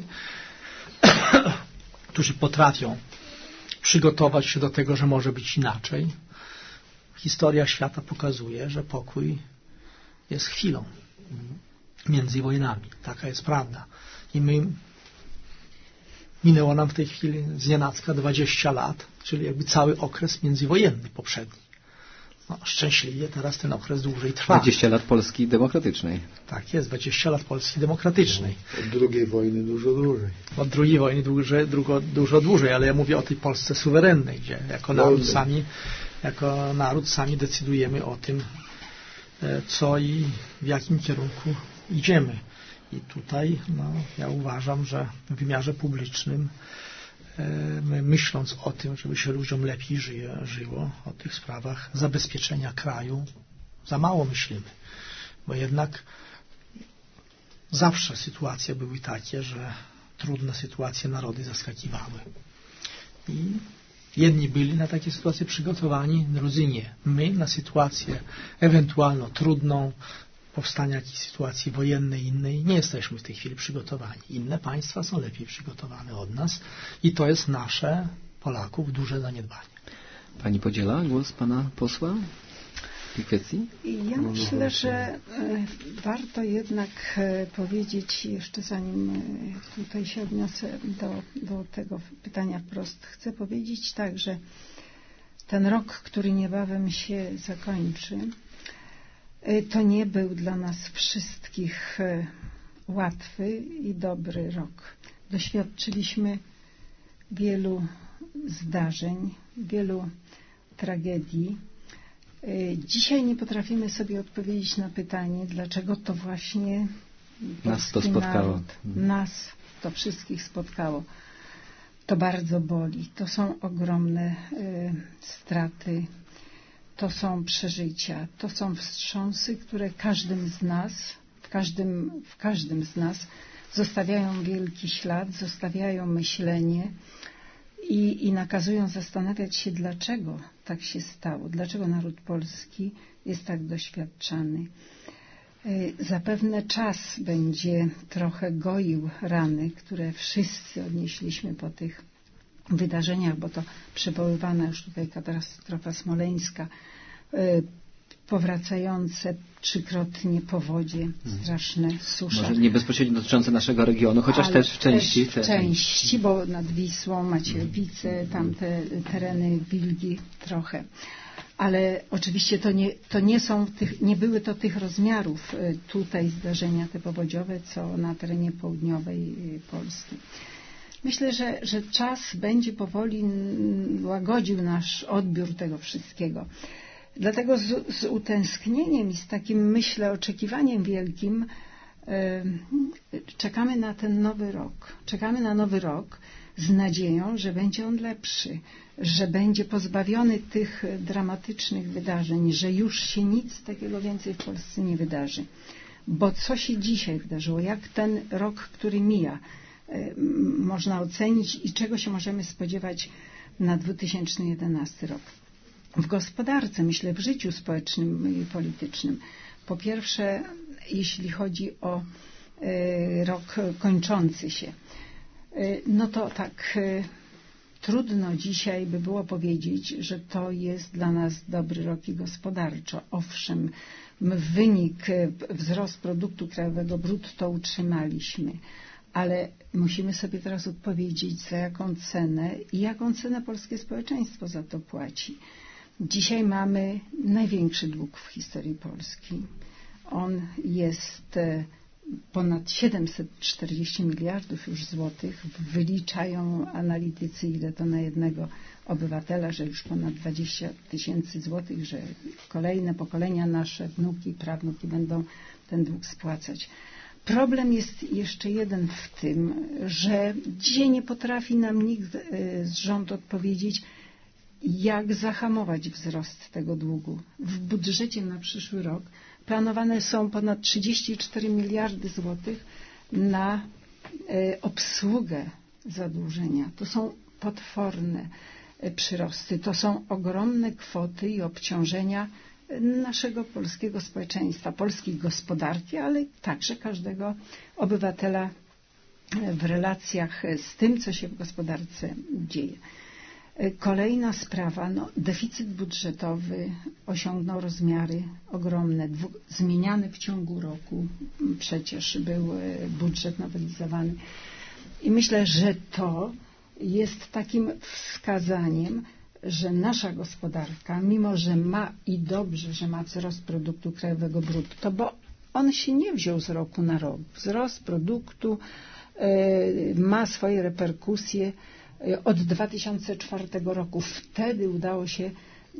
którzy potrafią przygotować się do tego, że może być inaczej. Historia świata pokazuje, że pokój jest chwilą między wojnami. Taka jest prawda. I minęło nam w tej chwili znienacka 20 lat, czyli jakby cały okres międzywojenny poprzedni. No, szczęśliwie teraz ten okres dłużej trwa. 20 lat Polski demokratycznej. Tak jest, 20 lat Polski demokratycznej. Od II wojny dużo dłużej. Od II wojny dużo dłużej, ale ja mówię o tej Polsce suwerennej, gdzie jako naród sami decydujemy o tym, co i w jakim kierunku idziemy. I tutaj ja uważam, że w wymiarze publicznym my, myśląc o tym, żeby się ludziom lepiej żyło, o tych sprawach zabezpieczenia kraju, za mało myślimy. Bo jednak zawsze sytuacje były takie, że trudne sytuacje narody zaskakiwały. I jedni byli na takie sytuacje przygotowani, drudzy nie. My na sytuację ewentualną, trudną, powstania jakiejś sytuacji wojennej, innej, nie jesteśmy w tej chwili przygotowani. Inne państwa są lepiej przygotowane od nas i to jest nasze, Polaków, duże zaniedbanie. Pani podziela głos pana posła w tej kwestii? Ja myślę, że warto jednak powiedzieć, jeszcze zanim tutaj się odniosę do tego pytania wprost, chcę powiedzieć tak, że ten rok, który niebawem się zakończy, to nie był dla nas wszystkich łatwy i dobry rok. Doświadczyliśmy wielu zdarzeń, wielu tragedii, dzisiaj nie potrafimy sobie odpowiedzieć na pytanie, dlaczego to właśnie nas to spotkało. Nas to wszystkich spotkało. To bardzo boli. To są ogromne straty, to są przeżycia, to są wstrząsy, które każdym z nas, w każdym z nas zostawiają wielki ślad, zostawiają myślenie i nakazują zastanawiać się, dlaczego tak się stało, dlaczego naród polski jest tak doświadczany. Zapewne czas będzie trochę goił rany, które wszyscy odnieśliśmy po tych wydarzeniach, bo to przywoływana już tutaj katastrofa smoleńska, powracające trzykrotnie powodzie, straszne susze. Może nie bezpośrednio dotyczące naszego regionu, chociaż ale też w części. W części, bo nad Wisłą, Maciejowice, tamte tereny Wilgi trochę. Ale oczywiście nie były to tych rozmiarów tutaj zdarzenia te powodziowe, co na terenie południowej Polski. Myślę, że czas będzie powoli łagodził nasz odbiór tego wszystkiego. Dlatego z utęsknieniem i z takim, myślę, oczekiwaniem wielkim czekamy na ten nowy rok. Czekamy na nowy rok z nadzieją, że będzie on lepszy, że będzie pozbawiony tych dramatycznych wydarzeń, że już się nic takiego więcej w Polsce nie wydarzy. Bo co się dzisiaj wydarzyło, jak ten rok, który mija, można ocenić i czego się możemy spodziewać na 2011 rok. W gospodarce, myślę, w życiu społecznym i politycznym. Po pierwsze, jeśli chodzi o rok kończący się, no to tak trudno dzisiaj by było powiedzieć, że to jest dla nas dobry rok i gospodarczo. Owszem, wzrost produktu krajowego brutto utrzymaliśmy, ale musimy sobie teraz odpowiedzieć, za jaką cenę i jaką cenę polskie społeczeństwo za to płaci. Dzisiaj mamy największy dług w historii Polski. On jest ponad 740 miliardów już złotych. Wyliczają analitycy, ile to na jednego obywatela, że już ponad 20 000 złotych, że kolejne pokolenia, nasze wnuki, prawnuki będą ten dług spłacać. Problem jest jeszcze jeden w tym, że dzisiaj nie potrafi nam nikt z rządu odpowiedzieć, jak zahamować wzrost tego długu. W budżecie na przyszły rok planowane są ponad 34 miliardy złotych na obsługę zadłużenia. To są potworne przyrosty, to są ogromne kwoty i obciążenia naszego polskiego społeczeństwa, polskiej gospodarki, ale także każdego obywatela w relacjach z tym, co się w gospodarce dzieje. Kolejna sprawa, deficyt budżetowy osiągnął rozmiary ogromne, zmieniany w ciągu roku, przecież był budżet nowelizowany. I myślę, że to jest takim wskazaniem, że nasza gospodarka, mimo że ma i dobrze, że ma wzrost produktu krajowego brutto, bo on się nie wziął z roku na rok. Wzrost produktu ma swoje reperkusje od 2004 roku. Wtedy udało się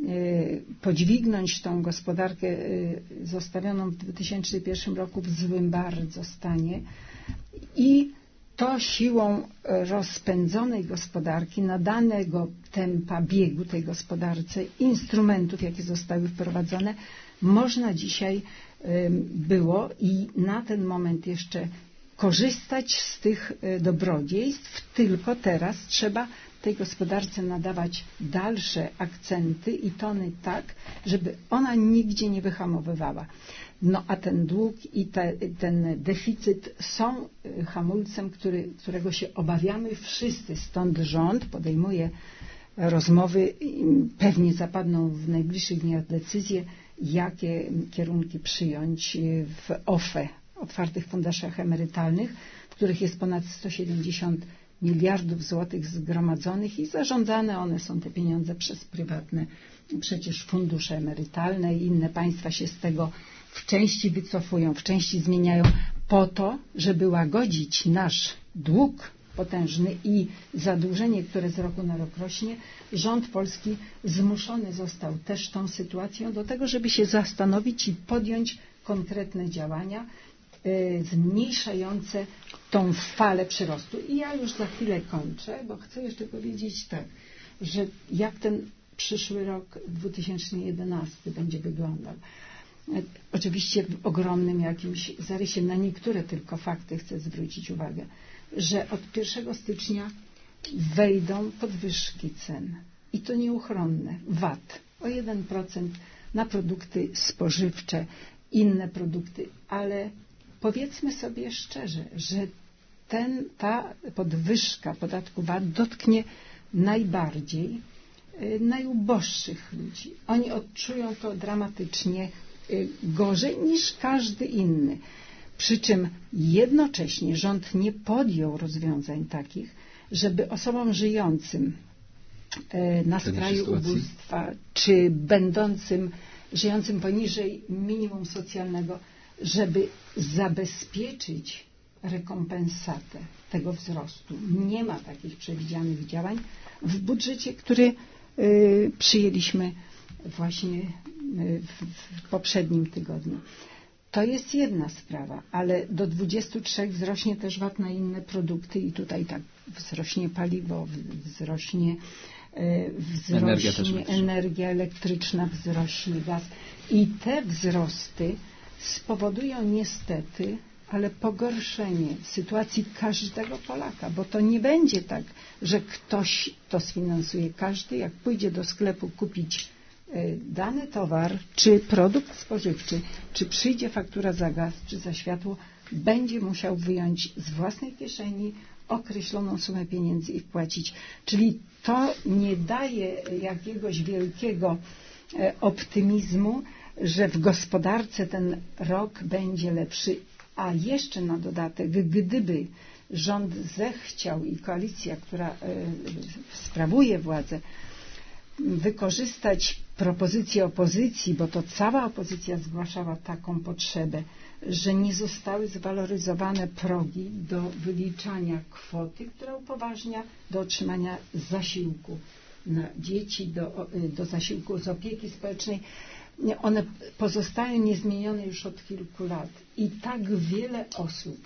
podźwignąć tą gospodarkę zostawioną w 2001 roku w złym bardzo stanie i to siłą rozpędzonej gospodarki, nadanego tempa biegu tej gospodarce, instrumentów, jakie zostały wprowadzone, można dzisiaj było i na ten moment jeszcze korzystać z tych dobrodziejstw, tylko teraz trzeba tej gospodarce nadawać dalsze akcenty i tony tak, żeby ona nigdzie nie wyhamowywała. A ten dług i ten deficyt są hamulcem, którego się obawiamy wszyscy. Stąd rząd podejmuje rozmowy, pewnie zapadną w najbliższych dniach decyzje, jakie kierunki przyjąć w OFE, otwartych funduszach emerytalnych, w których jest ponad 170 miliardów złotych zgromadzonych i zarządzane one są te pieniądze przez prywatne przecież fundusze emerytalne i inne państwa się z tego w części wycofują, w części zmieniają po to, żeby łagodzić nasz dług potężny i zadłużenie, które z roku na rok rośnie, rząd polski zmuszony został też tą sytuacją do tego, żeby się zastanowić i podjąć konkretne działania zmniejszające tą falę przyrostu. I ja już za chwilę kończę, bo chcę jeszcze powiedzieć tak, że jak ten przyszły rok 2011 będzie wyglądał. Oczywiście w ogromnym jakimś zarysie, na niektóre tylko fakty chcę zwrócić uwagę, że od 1 stycznia wejdą podwyżki cen i to nieuchronne. VAT o 1% na produkty spożywcze, inne produkty, ale powiedzmy sobie szczerze, że ta podwyżka podatku VAT dotknie najbardziej najuboższych ludzi. Oni odczują to dramatycznie gorzej niż każdy inny. Przy czym jednocześnie rząd nie podjął rozwiązań takich, żeby osobom żyjącym na skraju ubóstwa, czy żyjącym poniżej minimum socjalnego, żeby zabezpieczyć rekompensatę tego wzrostu. Nie ma takich przewidzianych działań w budżecie, który przyjęliśmy właśnie w poprzednim tygodniu. To jest jedna sprawa, ale do 23 wzrośnie też VAT na inne produkty i tutaj tak wzrośnie paliwo, wzrośnie energia elektryczna, wzrośnie gaz. I te wzrosty spowodują niestety, ale pogorszenie sytuacji każdego Polaka, bo to nie będzie tak, że ktoś to sfinansuje. Każdy, jak pójdzie do sklepu kupić dany towar, czy produkt spożywczy, czy przyjdzie faktura za gaz, czy za światło, będzie musiał wyjąć z własnej kieszeni określoną sumę pieniędzy i wpłacić. Czyli to nie daje jakiegoś wielkiego optymizmu, że w gospodarce ten rok będzie lepszy, a jeszcze na dodatek, gdyby rząd zechciał i koalicja, która sprawuje władzę, wykorzystać propozycję opozycji, bo to cała opozycja zgłaszała taką potrzebę, że nie zostały zwaloryzowane progi do wyliczania kwoty, która upoważnia do otrzymania zasiłku na dzieci, do zasiłku z opieki społecznej. One pozostają niezmienione już od kilku lat i tak wiele osób,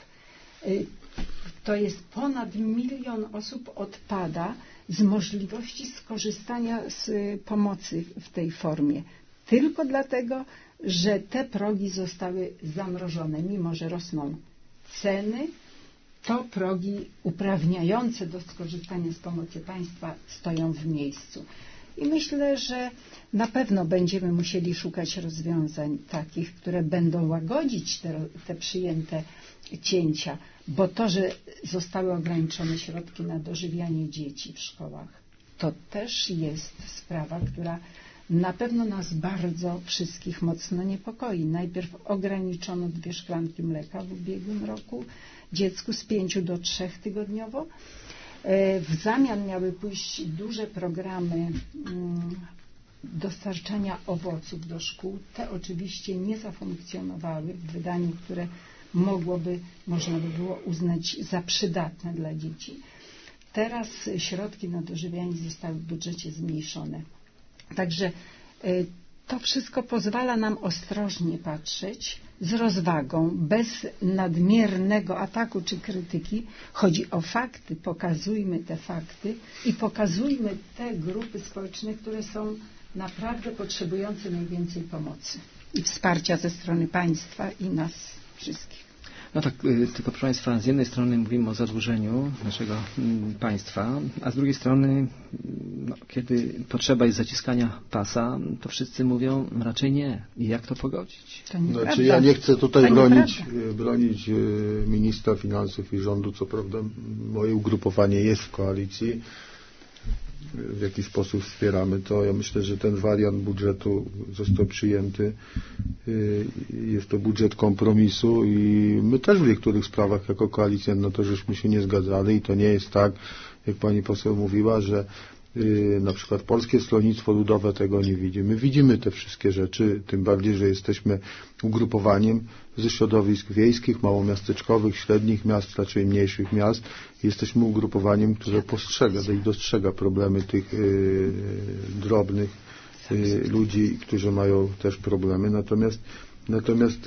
to jest ponad 1 milion osób, odpada z możliwości skorzystania z pomocy w tej formie. Tylko dlatego, że te progi zostały zamrożone. Mimo że rosną ceny, to progi uprawniające do skorzystania z pomocy państwa stoją w miejscu. I myślę, że na pewno będziemy musieli szukać rozwiązań takich, które będą łagodzić te przyjęte cięcia, bo to, że zostały ograniczone środki na dożywianie dzieci w szkołach, to też jest sprawa, która na pewno nas bardzo wszystkich mocno niepokoi. Najpierw ograniczono 2 szklanki mleka w ubiegłym roku dziecku z 5 do 3 tygodniowo. W zamian miały pójść duże programy dostarczania owoców do szkół. Te oczywiście nie zafunkcjonowały w wydaniu, które można by było uznać za przydatne dla dzieci. Teraz środki na dożywianie zostały w budżecie zmniejszone. Także to wszystko pozwala nam ostrożnie patrzeć, z rozwagą, bez nadmiernego ataku czy krytyki. Chodzi o fakty, pokazujmy te fakty i pokazujmy te grupy społeczne, które są naprawdę potrzebujące najwięcej pomocy i wsparcia ze strony państwa i nas wszystkich. No tak, tylko proszę Państwa, z jednej strony mówimy o zadłużeniu naszego państwa, a z drugiej strony, kiedy potrzeba jest zaciskania pasa, to wszyscy mówią raczej nie. I jak to pogodzić? Znaczy, ja nie chcę tutaj bronić ministra finansów i rządu, co prawda moje ugrupowanie jest w koalicji, w jaki sposób wspieramy to. Ja myślę, że ten wariant budżetu został przyjęty. Jest to budżet kompromisu i my też w niektórych sprawach jako koalicja, no to żeśmy się nie zgadzali i to nie jest tak, jak pani poseł mówiła, że Na przykład Polskie Stronnictwo Ludowe tego nie widzi. My widzimy te wszystkie rzeczy, tym bardziej, że jesteśmy ugrupowaniem ze środowisk wiejskich, małomiasteczkowych, średnich miast, raczej mniejszych miast. Jesteśmy ugrupowaniem, które postrzega i dostrzega problemy tych drobnych ludzi, którzy mają też problemy. Natomiast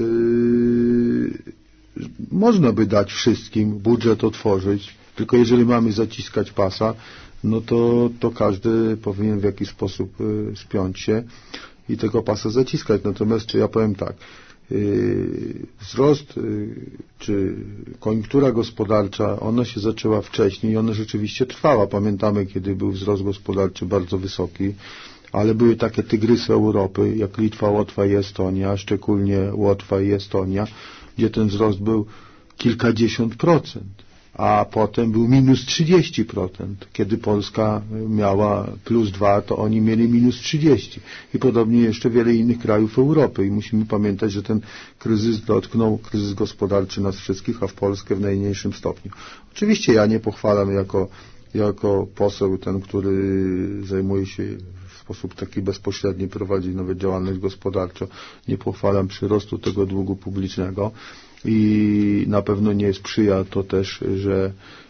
można by dać wszystkim, budżet otworzyć, tylko jeżeli mamy zaciskać pasa, no to każdy powinien w jakiś sposób spiąć się i tego pasa zaciskać. Natomiast ja powiem tak, wzrost czy koniunktura gospodarcza, ona się zaczęła wcześniej i ona rzeczywiście trwała. Pamiętamy, kiedy był wzrost gospodarczy bardzo wysoki, ale były takie tygrysy Europy, jak Litwa, Łotwa i Estonia, szczególnie Łotwa i Estonia, gdzie ten wzrost był kilkadziesiąt procent, a potem był minus 30%. Kiedy Polska miała plus 2, to oni mieli minus 30. I podobnie jeszcze wiele innych krajów Europy. I musimy pamiętać, że ten kryzys dotknął, kryzys gospodarczy nas wszystkich, a w Polskę w najmniejszym stopniu. Oczywiście ja nie pochwalam jako poseł, ten, który zajmuje się w sposób taki bezpośredni, prowadzi nawet działalność gospodarczą, nie pochwalam przyrostu tego długu publicznego i na pewno nie sprzyja to też, że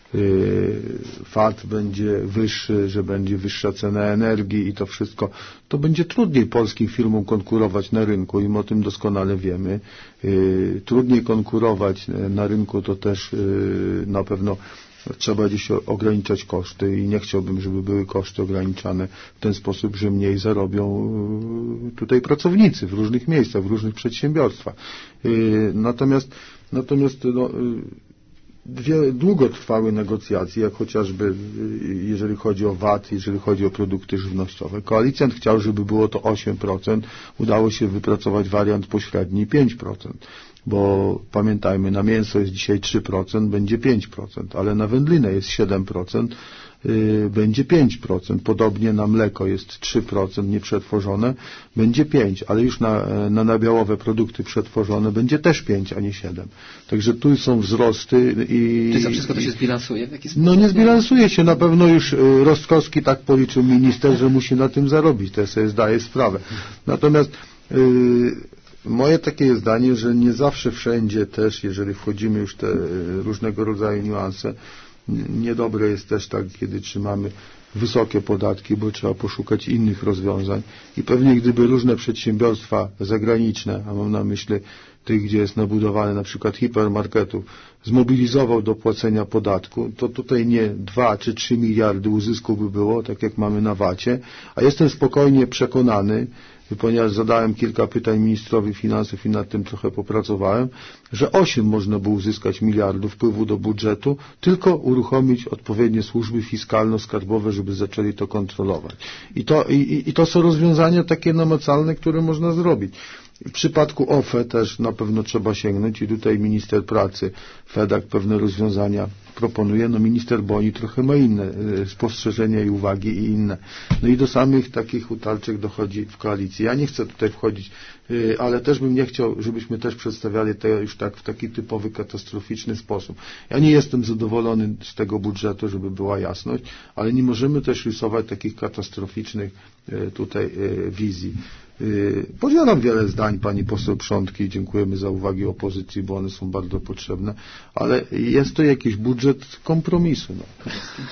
VAT będzie wyższy, że będzie wyższa cena energii i to wszystko. To będzie trudniej polskim firmom konkurować na rynku i my o tym doskonale wiemy. Trudniej konkurować na rynku to też na pewno trzeba gdzieś ograniczać koszty i nie chciałbym, żeby były koszty ograniczane w ten sposób, że mniej zarobią tutaj pracownicy w różnych miejscach, w różnych przedsiębiorstwach. Natomiast długo trwały negocjacje, jak chociażby jeżeli chodzi o VAT, jeżeli chodzi o produkty żywnościowe. Koalicjant chciał, żeby było to 8%, udało się wypracować wariant pośredni 5%. Bo pamiętajmy, na mięso jest dzisiaj 3%, będzie 5%, ale na wędlinę jest 7%, będzie 5%. Podobnie na mleko jest 3% nieprzetworzone, będzie 5%, ale już na nabiałowe produkty przetworzone będzie też 5, a nie 7%. Także tu są wzrosty i... Czy za wszystko to się zbilansuje w jakiś sposób? No nie zbilansuje się, na pewno już Rostkowski tak policzył minister, że musi na tym zarobić, to sobie zdaje sprawę. Natomiast moje takie zdanie, że nie zawsze wszędzie też, jeżeli wchodzimy już te różnego rodzaju niuanse, niedobre jest też tak, kiedy trzymamy wysokie podatki, bo trzeba poszukać innych rozwiązań i pewnie gdyby różne przedsiębiorstwa zagraniczne, a mam na myśli tych, gdzie jest nabudowane na przykład hipermarketów, zmobilizował do płacenia podatku, to tutaj nie 2 czy 3 miliardy uzysku by było, tak jak mamy na VAT-ie, a jestem spokojnie przekonany, ponieważ zadałem kilka pytań ministrowi finansów i nad tym trochę popracowałem, że 8 można było uzyskać miliardów wpływu do budżetu, tylko uruchomić odpowiednie służby fiskalno-skarbowe, żeby zaczęli to kontrolować. I to są rozwiązania takie namacalne, które można zrobić. W przypadku OFE też na pewno trzeba sięgnąć i tutaj minister pracy, FEDAK pewne rozwiązania proponuje. No minister Boni trochę ma inne spostrzeżenia i uwagi i inne. No i do samych takich utarczek dochodzi w koalicji. Ja nie chcę tutaj wchodzić, ale też bym nie chciał, żebyśmy też przedstawiali to już tak w taki typowy, katastroficzny sposób. Ja nie jestem zadowolony z tego budżetu, żeby była jasność, ale nie możemy też rysować takich katastroficznych tutaj wizji. Podzielam wiele zdań pani poseł Przątki, dziękujemy za uwagi opozycji, bo one są bardzo potrzebne, ale jest to jakiś budżet kompromisu. No.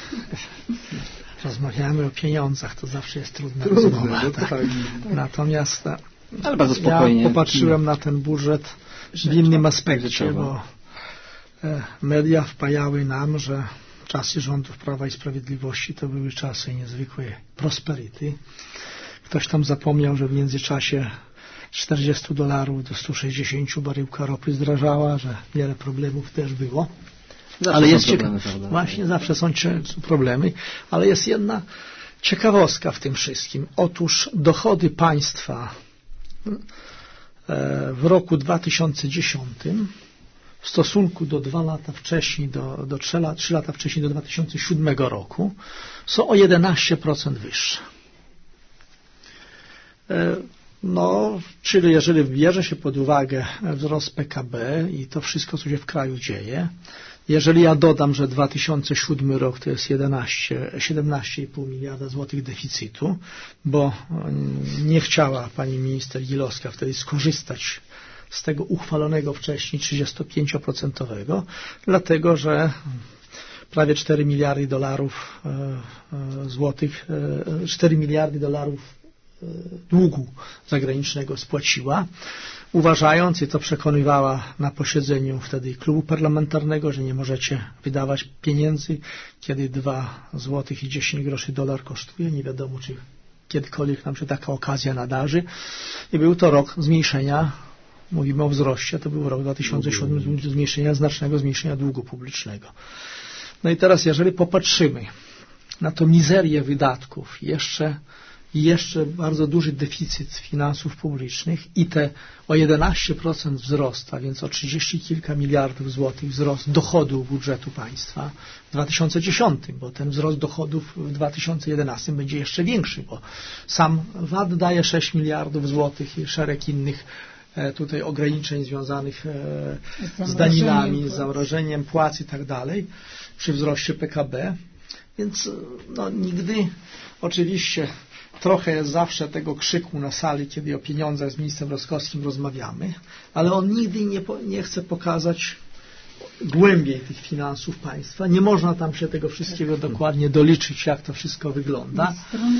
Rozmawiamy o pieniądzach, to zawsze jest trudna rozmowa. No tak. tak. Natomiast Ale bardzo spokojnie. Ja popatrzyłem na ten budżet w innym aspekcie, bo media wpajały nam, że czasy rządów Prawa i Sprawiedliwości to były czasy niezwykłej prosperity. Ktoś tam zapomniał, że w międzyczasie $40 do 160 baryłka ropy zdrażała, że wiele problemów też było. Zawsze ale jest problemy, prawda? Właśnie zawsze są problemy, ale jest jedna ciekawostka w tym wszystkim. Otóż dochody państwa w roku 2010 w stosunku do 2 lata wcześniej, do 3 lata wcześniej, do 2007 roku są o 11% wyższe. No, czyli jeżeli bierze się pod uwagę wzrost PKB i to wszystko, co się w kraju dzieje, jeżeli ja dodam, że 2007 rok to jest 17,5 miliarda złotych deficytu, bo nie chciała pani minister Gilowska wtedy skorzystać z tego uchwalonego wcześniej 35%, dlatego że prawie 4 miliardy dolarów złotych, 4 miliardy dolarów długu zagranicznego spłaciła, uważając, i to przekonywała na posiedzeniu wtedy klubu parlamentarnego, że nie możecie wydawać pieniędzy, kiedy 2 złotych i 10 groszy dolar kosztuje. Nie wiadomo, czy kiedykolwiek nam się taka okazja nadarzy. I był to rok zmniejszenia, mówimy o wzroście, to był rok 2007, znacznego zmniejszenia długu publicznego. No i teraz, jeżeli popatrzymy na to mizerię wydatków, jeszcze bardzo duży deficyt finansów publicznych i te o 11% wzrost, a więc o 30 kilka miliardów złotych wzrost dochodów budżetu państwa w 2010, bo ten wzrost dochodów w 2011 będzie jeszcze większy, bo sam VAT daje 6 miliardów złotych i szereg innych tutaj ograniczeń związanych z daninami, z zamrożeniem płac i tak dalej przy wzroście PKB. Więc no, nigdy oczywiście trochę jest zawsze tego krzyku na sali, kiedy o pieniądzach z ministrem Rostkowskim rozmawiamy, ale on nigdy nie chce pokazać głębiej tych finansów państwa. Nie można tam się tego wszystkiego dokładnie doliczyć, jak to wszystko wygląda.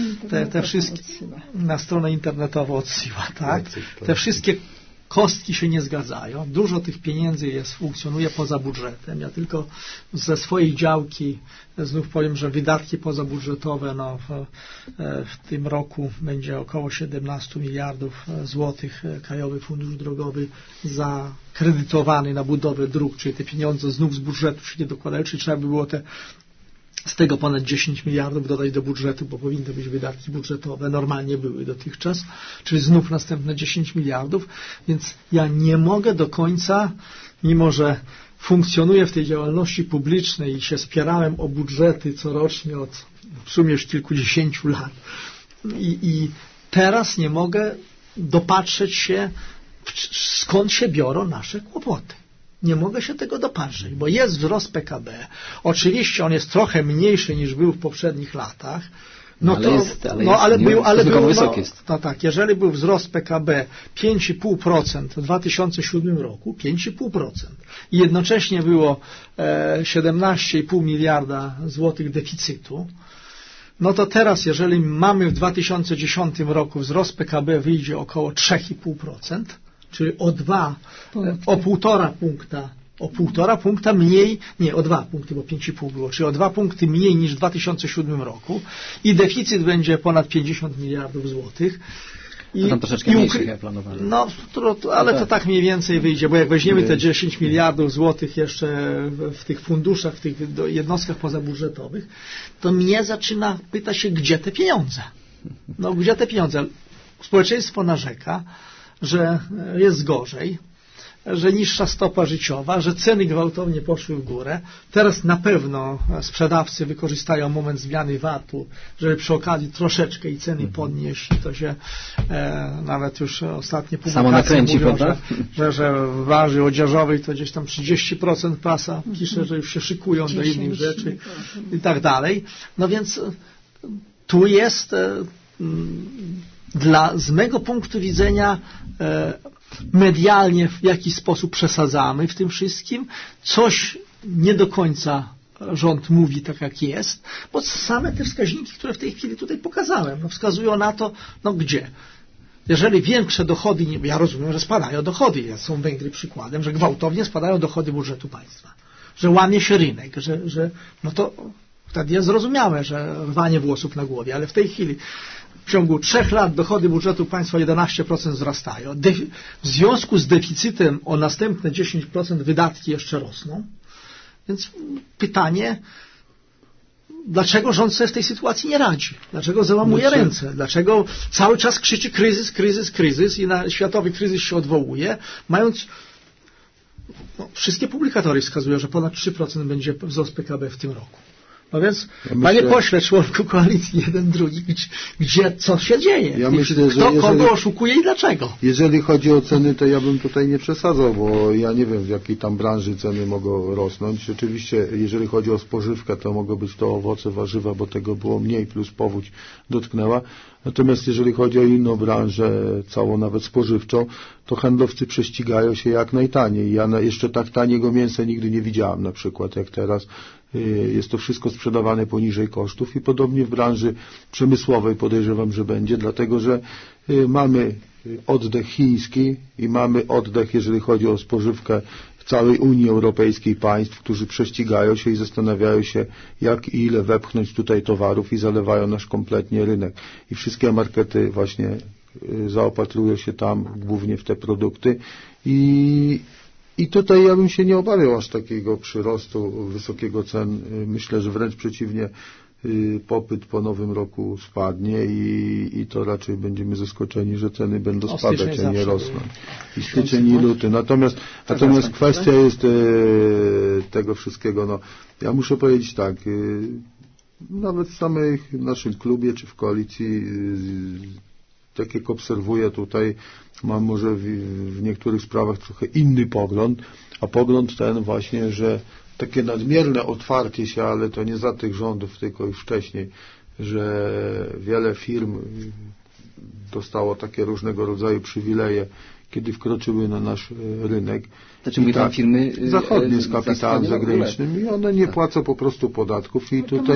Na stronę internetową odsyła, tak? Te wszystkie kostki się nie zgadzają. Dużo tych pieniędzy funkcjonuje poza budżetem. Ja tylko ze swojej działki znów powiem, że wydatki pozabudżetowe w tym roku będzie około 17 miliardów złotych. Krajowy Fundusz Drogowy zakredytowany na budowę dróg, czyli te pieniądze znów z budżetu się nie dokładają, czyli trzeba by było z tego ponad 10 miliardów dodać do budżetu, bo powinny być wydatki budżetowe, normalnie były dotychczas, czyli znów następne 10 miliardów, więc ja nie mogę do końca, mimo że funkcjonuję w tej działalności publicznej i się spierałem o budżety corocznie od w sumie już kilkudziesięciu lat i teraz nie mogę dopatrzeć się, skąd się biorą nasze kłopoty. Nie mogę się tego dopatrzeć, bo jest wzrost PKB. Oczywiście on jest trochę mniejszy niż był w poprzednich latach. Jeżeli był wzrost PKB 5,5% w 2007 roku, 5,5% i jednocześnie było 17,5 miliarda złotych deficytu, no to teraz, jeżeli mamy w 2010 roku wzrost PKB wyjdzie około 3,5%, czyli o 1,5 punkta mniej, nie, o 2 punkty, bo 5,5 było, czyli o 2 punkty mniej niż w 2007 roku i deficyt będzie ponad 50 miliardów złotych. Tam troszeczkę mniejszy jak planowano. No, ale to tak mniej więcej wyjdzie, bo jak weźmiemy te 10 miliardów złotych jeszcze w tych funduszach, w tych jednostkach pozabudżetowych, to mnie zaczyna pytać się, gdzie te pieniądze? No, gdzie te pieniądze? Społeczeństwo narzeka, że jest gorzej, że niższa stopa życiowa, że ceny gwałtownie poszły w górę. Teraz na pewno sprzedawcy wykorzystają moment zmiany VAT-u, żeby przy okazji troszeczkę i ceny podnieść. To się nawet już ostatnie publikacje mówią, że w branży odzieżowej to gdzieś tam 30% prasa pisze, że już się szykują do innych rzeczy i tak dalej. No więc tu jest z mego punktu widzenia medialnie w jakiś sposób przesadzamy w tym wszystkim. Coś nie do końca rząd mówi tak jak jest, bo same te wskaźniki, które w tej chwili tutaj pokazałem, wskazują na to, gdzie. Jeżeli większe dochody, ja rozumiem, że spadają dochody, są Węgry przykładem, że gwałtownie spadają dochody budżetu państwa, że łamie się rynek, że to wtedy jest zrozumiałe, że rwanie włosów na głowie, ale w tej chwili w ciągu 3 lat dochody budżetu państwa 11% wzrastają. W związku z deficytem o następne 10% wydatki jeszcze rosną. Więc pytanie, dlaczego rząd sobie w tej sytuacji nie radzi? Dlaczego załamuje ręce? Dlaczego cały czas krzyczy kryzys i na światowy kryzys się odwołuje, mając... wszystkie publikatory wskazują, że ponad 3% będzie wzrost PKB w tym roku. No więc, panie pośle, członku koalicji jeden, drugi, gdzie co się dzieje? Ja myślę, że kto kogo oszukuje i dlaczego? Jeżeli chodzi o ceny, to ja bym tutaj nie przesadzał, bo ja nie wiem, w jakiej tam branży ceny mogą rosnąć. Rzeczywiście, jeżeli chodzi o spożywkę, to mogą być to owoce, warzywa, bo tego było mniej, plus powódź dotknęła. Natomiast jeżeli chodzi o inną branżę, całą nawet spożywczą, to handlowcy prześcigają się jak najtaniej. Ja jeszcze tak taniego mięsa nigdy nie widziałem, na przykład jak teraz. Jest to wszystko sprzedawane poniżej kosztów i podobnie w branży przemysłowej podejrzewam, że będzie, dlatego że mamy oddech chiński i mamy oddech, jeżeli chodzi o spożywkę w całej Unii Europejskiej państw, którzy prześcigają się i zastanawiają się, jak i ile wepchnąć tutaj towarów i zalewają nasz kompletnie rynek. I wszystkie markety właśnie zaopatrują się tam głównie w te produkty i tutaj ja bym się nie obawiał aż takiego przyrostu wysokiego cen. Myślę, że wręcz przeciwnie, popyt po nowym roku spadnie i to raczej będziemy zaskoczeni, że ceny będą spadać, a nie rosnąć. I styczeń i luty. Natomiast kwestia jest tego wszystkiego. No, ja muszę powiedzieć tak, nawet w naszym klubie czy w koalicji, tak jak obserwuję tutaj, mam może w niektórych sprawach trochę inny pogląd, a pogląd ten właśnie, że takie nadmierne otwarcie się, ale to nie za tych rządów, tylko już wcześniej, że wiele firm dostało takie różnego rodzaju przywileje, kiedy wkroczyły na nasz rynek. Znaczy mówię tam firmy zachodnie z kapitałem zagranicznym i one nie płacą po prostu podatków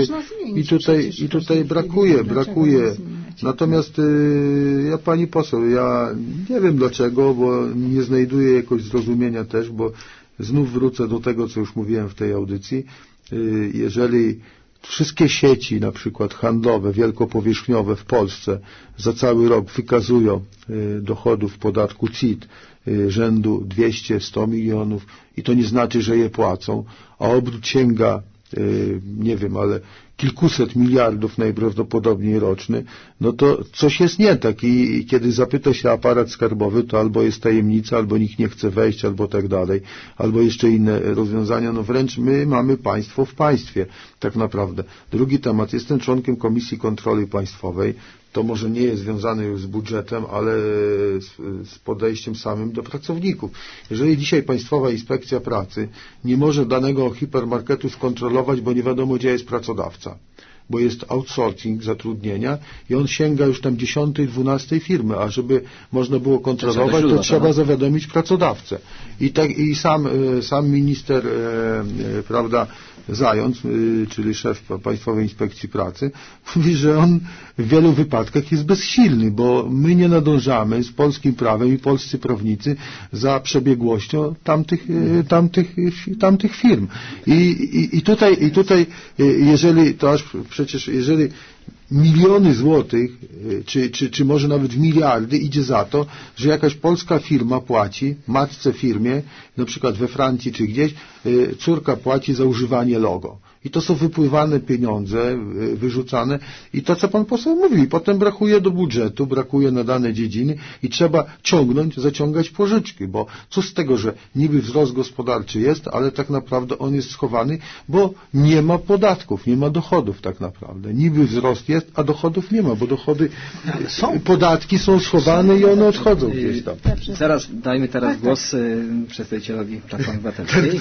i tutaj brakuje. Natomiast ja pani poseł, ja nie wiem dlaczego, bo nie znajduję jakoś zrozumienia też, bo znów wrócę do tego, co już mówiłem w tej audycji. Jeżeli wszystkie sieci, na przykład handlowe, wielkopowierzchniowe w Polsce za cały rok wykazują dochodów w podatku CIT rzędu 200-100 milionów i to nie znaczy, że je płacą, a obrót sięga, nie wiem, ale kilkuset miliardów najprawdopodobniej roczny, no to coś jest nie tak i kiedy zapyta się aparat skarbowy, to albo jest tajemnica, albo nikt nie chce wejść, albo tak dalej, albo jeszcze inne rozwiązania, no wręcz my mamy państwo w państwie, tak naprawdę. Drugi temat, jestem członkiem Komisji Kontroli Państwowej, to może nie jest związane już z budżetem, ale z podejściem samym do pracowników. Jeżeli dzisiaj Państwowa Inspekcja Pracy nie może danego hipermarketu skontrolować, bo nie wiadomo, gdzie jest pracodawca, bo jest outsourcing zatrudnienia i on sięga już tam 10, 12 firmy, a żeby można było kontrolować, to trzeba zawiadomić pracodawcę. I sam minister, prawda, Zając, czyli szef Państwowej Inspekcji Pracy, mówi, że on w wielu wypadkach jest bezsilny, bo my nie nadążamy z polskim prawem i polscy prawnicy za przebiegłością tamtych firm. I tutaj, jeżeli miliony złotych, czy może nawet miliardy idzie za to, że jakaś polska firma płaci matce firmie, na przykład we Francji czy gdzieś, córka płaci za używanie logo. I to są wypływane pieniądze, wyrzucane i to, co pan poseł mówił, i potem brakuje do budżetu, brakuje na dane dziedziny i trzeba zaciągać pożyczki, bo co z tego, że niby wzrost gospodarczy jest, ale tak naprawdę on jest schowany, bo nie ma podatków, nie ma dochodów tak naprawdę. Niby wzrost jest, a dochodów nie ma, bo podatki są schowane i one odchodzą gdzieś tam. Dajmy teraz głos przedstawicielowi Platformy Obywatelskiej.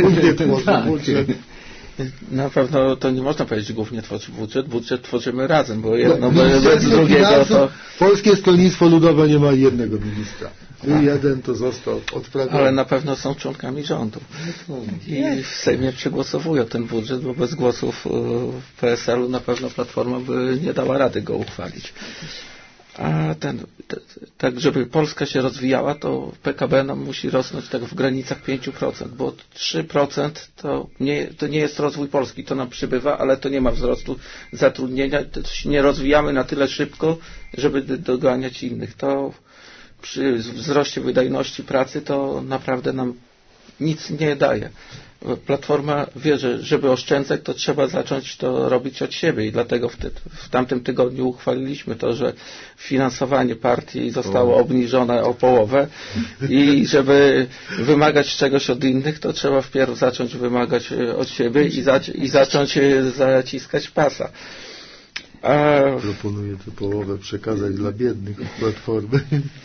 Na pewno to nie można powiedzieć, że głównie tworzy budżet tworzymy razem, bo jedno bez drugiego to... Polskie Stronnictwo Ludowe nie ma jednego ministra. Jeden to został odprawiony. Ale na pewno są członkami rządu. I w Sejmie przegłosowują ten budżet, bo bez głosów w PSL-u na pewno Platforma by nie dała rady go uchwalić. A tak, żeby Polska się rozwijała, to PKB nam musi rosnąć tak w granicach 5%, bo 3% to nie jest rozwój Polski, to nam przybywa, ale to nie ma wzrostu zatrudnienia, to się nie rozwijamy na tyle szybko, żeby doganiać innych. To przy wzroście wydajności pracy to naprawdę nam nic nie daje. Platforma wie, że żeby oszczędzać, to trzeba zacząć to robić od siebie i dlatego w tamtym tygodniu uchwaliliśmy to, że finansowanie partii zostało obniżone o połowę i żeby wymagać czegoś od innych, to trzeba wpierw zacząć wymagać od siebie i zacząć zaciskać pasa. Proponuję tę połowę przekazać dla biednych od Platformy.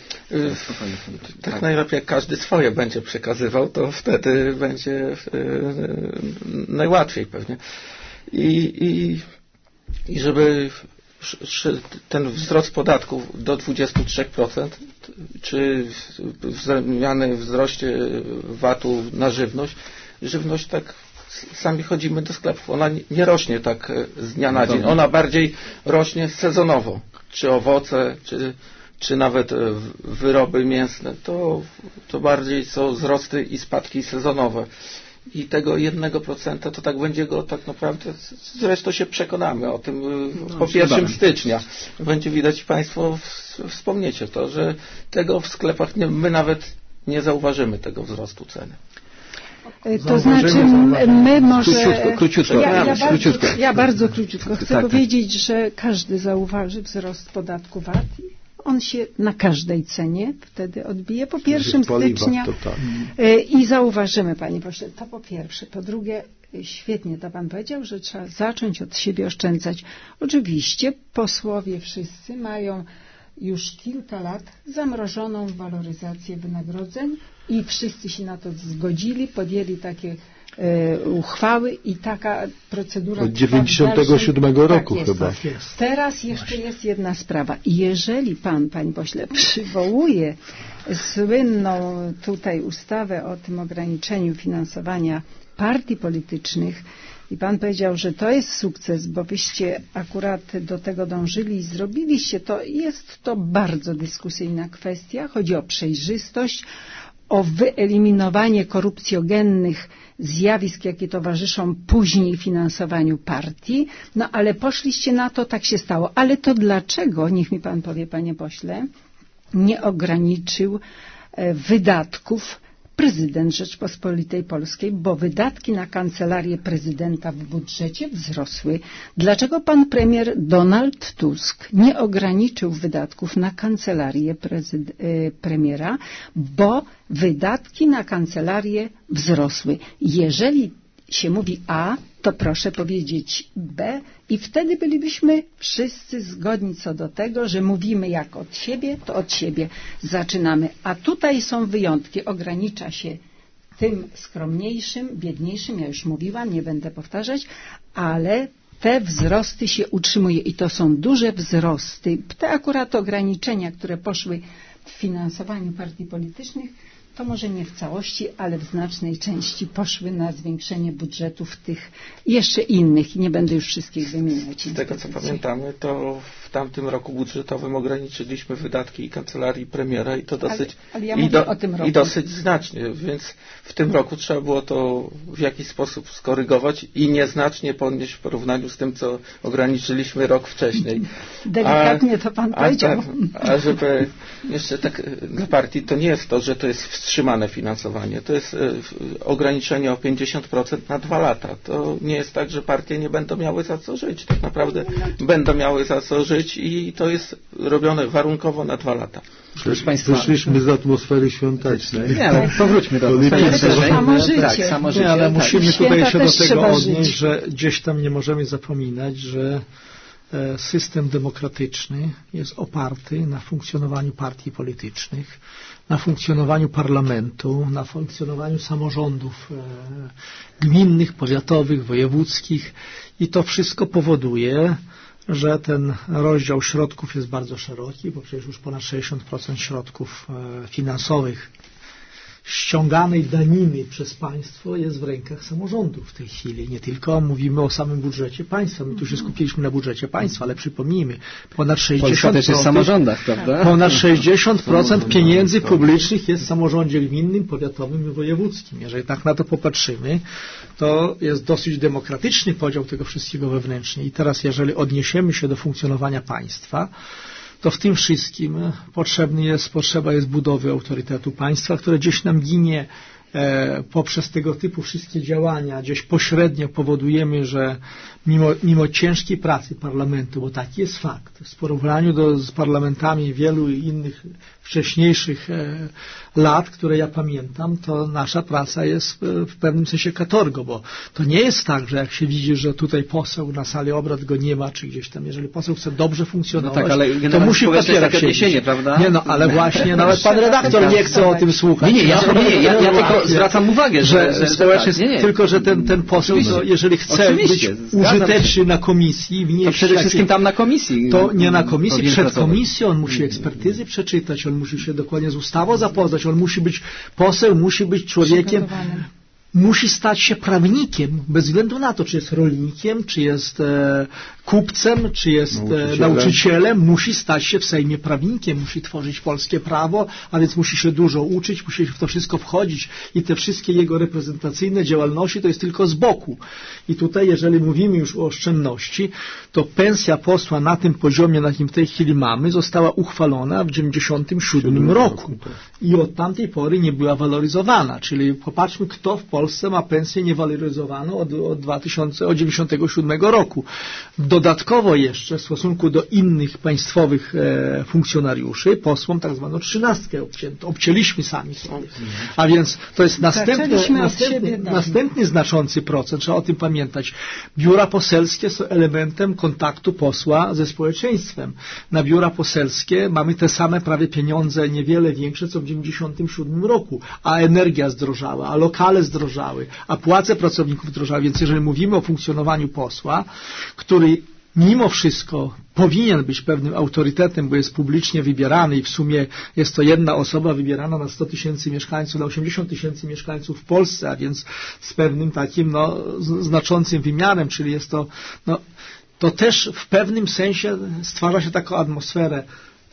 Tak najlepiej jak każdy swoje będzie przekazywał, to wtedy będzie najłatwiej pewnie. I żeby ten wzrost podatków do 23%, czy zmiany w wzroście VAT-u na żywność tak sami chodzimy do sklepów. Ona nie rośnie tak z dnia na dzień. Ona bardziej rośnie sezonowo. Czy owoce, czy nawet wyroby mięsne. To bardziej są wzrosty i spadki sezonowe. I tego 1% to tak będzie go tak naprawdę, zresztą się przekonamy o tym po 1 stycznia. Będzie widać, Państwo wspomniecie to, że tego w sklepach my nawet nie zauważymy tego wzrostu ceny. To znaczy my może... Króciutko. Ja bardzo króciutko. Chcę powiedzieć, że każdy zauważy wzrost podatku VAT. On się na każdej cenie wtedy odbije. Po 1 stycznia i zauważymy, Panie Pośle, to po pierwsze. Po drugie, świetnie to Pan powiedział, że trzeba zacząć od siebie oszczędzać. Oczywiście posłowie wszyscy mają już kilka lat zamrożoną waloryzację wynagrodzeń i wszyscy się na to zgodzili, podjęli takie uchwały i taka procedura od 97 roku tak chyba. Jest. Teraz jeszcze jest jedna sprawa. Jeżeli Panie Pośle, przywołuje słynną tutaj ustawę o tym ograniczeniu finansowania partii politycznych i Pan powiedział, że to jest sukces, bo wyście akurat do tego dążyli i zrobiliście to. Jest to bardzo dyskusyjna kwestia. Chodzi o przejrzystość, o wyeliminowanie korupcjogennych zjawisk, jakie towarzyszą później finansowaniu partii. No ale poszliście na to, tak się stało. Ale to dlaczego, niech mi Pan powie, Panie Pośle, nie ograniczył wydatków prezydent Rzeczpospolitej Polskiej, bo wydatki na kancelarię prezydenta w budżecie wzrosły. Dlaczego pan premier Donald Tusk nie ograniczył wydatków na kancelarię premiera? Bo wydatki na kancelarię wzrosły. Jeżeli się mówi A, to proszę powiedzieć B i wtedy bylibyśmy wszyscy zgodni co do tego, że mówimy jak od siebie, to od siebie zaczynamy. A tutaj są wyjątki. Ogranicza się tym skromniejszym, biedniejszym, ja już mówiłam, nie będę powtarzać, ale te wzrosty się utrzymuje i to są duże wzrosty. Te akurat ograniczenia, które poszły w finansowaniu partii politycznych, to może nie w całości, ale w znacznej części poszły na zwiększenie budżetów tych jeszcze innych i nie będę już wszystkich wymieniać. Z tego co pamiętamy, to w tamtym roku budżetowym ograniczyliśmy wydatki i kancelarii premiera i to dosyć ale ja mówię o tym roku. I dosyć znacznie, więc w tym roku trzeba było to w jakiś sposób skorygować i nieznacznie podnieść w porównaniu z tym, co ograniczyliśmy rok wcześniej. Delikatnie to pan powiedział. A żeby jeszcze tak dla partii to nie jest to, że to jest wstrzymane finansowanie, to jest ograniczenie o 50% na 2 lata. To nie jest tak, że partie nie będą miały za co żyć. Tak naprawdę będą miały za co żyć i to jest robione warunkowo na 2 lata. Proszę Państwa, wyszliśmy z atmosfery świątecznej. Nie, ale powróćmy do atmosfery świątecznej. Samo życie. Nie, ale musimy tutaj się do tego odnieść, żyć. że gdzieś tam nie możemy zapominać, że system demokratyczny jest oparty na funkcjonowaniu partii politycznych, na funkcjonowaniu parlamentu, na funkcjonowaniu samorządów gminnych, powiatowych, wojewódzkich i to wszystko powoduje, że ten rozdział środków jest bardzo szeroki, bo przecież już ponad 60% środków finansowych ściąganej daniny przez państwo jest w rękach samorządów w tej chwili. Nie tylko mówimy o samym budżecie państwa. My tu się skupiliśmy na budżecie państwa, ale przypomnijmy, ponad 60% też jest w samorządach, prawda? Ponad 60% pieniędzy publicznych jest w samorządzie gminnym, powiatowym i wojewódzkim. Jeżeli tak na to popatrzymy, to jest dosyć demokratyczny podział tego wszystkiego wewnętrznie. I teraz, jeżeli odniesiemy się do funkcjonowania państwa, to w tym wszystkim potrzeba jest budowy autorytetu państwa, które gdzieś nam ginie poprzez tego typu wszystkie działania gdzieś pośrednio powodujemy, że mimo ciężkiej pracy parlamentu, bo taki jest fakt, w porównaniu z parlamentami wielu innych wcześniejszych lat, które ja pamiętam, to nasza praca jest w pewnym sensie katorgo, bo to nie jest tak, że jak się widzi, że tutaj poseł na sali obrad go nie ma, czy gdzieś tam, jeżeli poseł chce dobrze funkcjonować, no tak, ale to musi w papierach odniesienie, prawda? Nie no, ale właśnie nawet pan redaktor nie chce o tym słuchać. Ja tylko zwracam uwagę, że społeczeństwo, tylko że ten poseł, jeżeli chce być użyteczny na komisji, wnieść to przede wszystkim tam na komisji. To nie na komisji, przed komisją on musi ekspertyzy przeczytać, on musi się dokładnie z ustawą zapoznać, on musi być poseł, musi być człowiekiem, musi stać się prawnikiem, bez względu na to, czy jest rolnikiem, czy jest kupcem, czy jest nauczycielem, musi stać się w Sejmie prawnikiem, musi tworzyć polskie prawo, a więc musi się dużo uczyć, musi w to wszystko wchodzić i te wszystkie jego reprezentacyjne działalności to jest tylko z boku. I tutaj, jeżeli mówimy już o oszczędności, to pensja posła na tym poziomie, na jakim w tej chwili mamy, została uchwalona w 1997 roku i od tamtej pory nie była waloryzowana, czyli popatrzmy, kto w Polsce ma pensję niewaloryzowaną od 1997 roku. Dodatkowo jeszcze w stosunku do innych państwowych funkcjonariuszy posłom tak zwaną 13 obcięliśmy sami sobie. A więc to jest następny znaczący procent, trzeba o tym pamiętać. Biura poselskie są elementem kontaktu posła ze społeczeństwem. Na biura poselskie mamy te same prawie pieniądze, niewiele większe co w 1997 roku, a energia zdrożała, a lokale zdrożały, a płace pracowników zdrożały, więc jeżeli mówimy o funkcjonowaniu posła, który mimo wszystko powinien być pewnym autorytetem, bo jest publicznie wybierany i w sumie jest to jedna osoba wybierana na 100 tysięcy mieszkańców, na 80 tysięcy mieszkańców w Polsce, a więc z pewnym takim znaczącym wymiarem, czyli jest to to też w pewnym sensie stwarza się taką atmosferę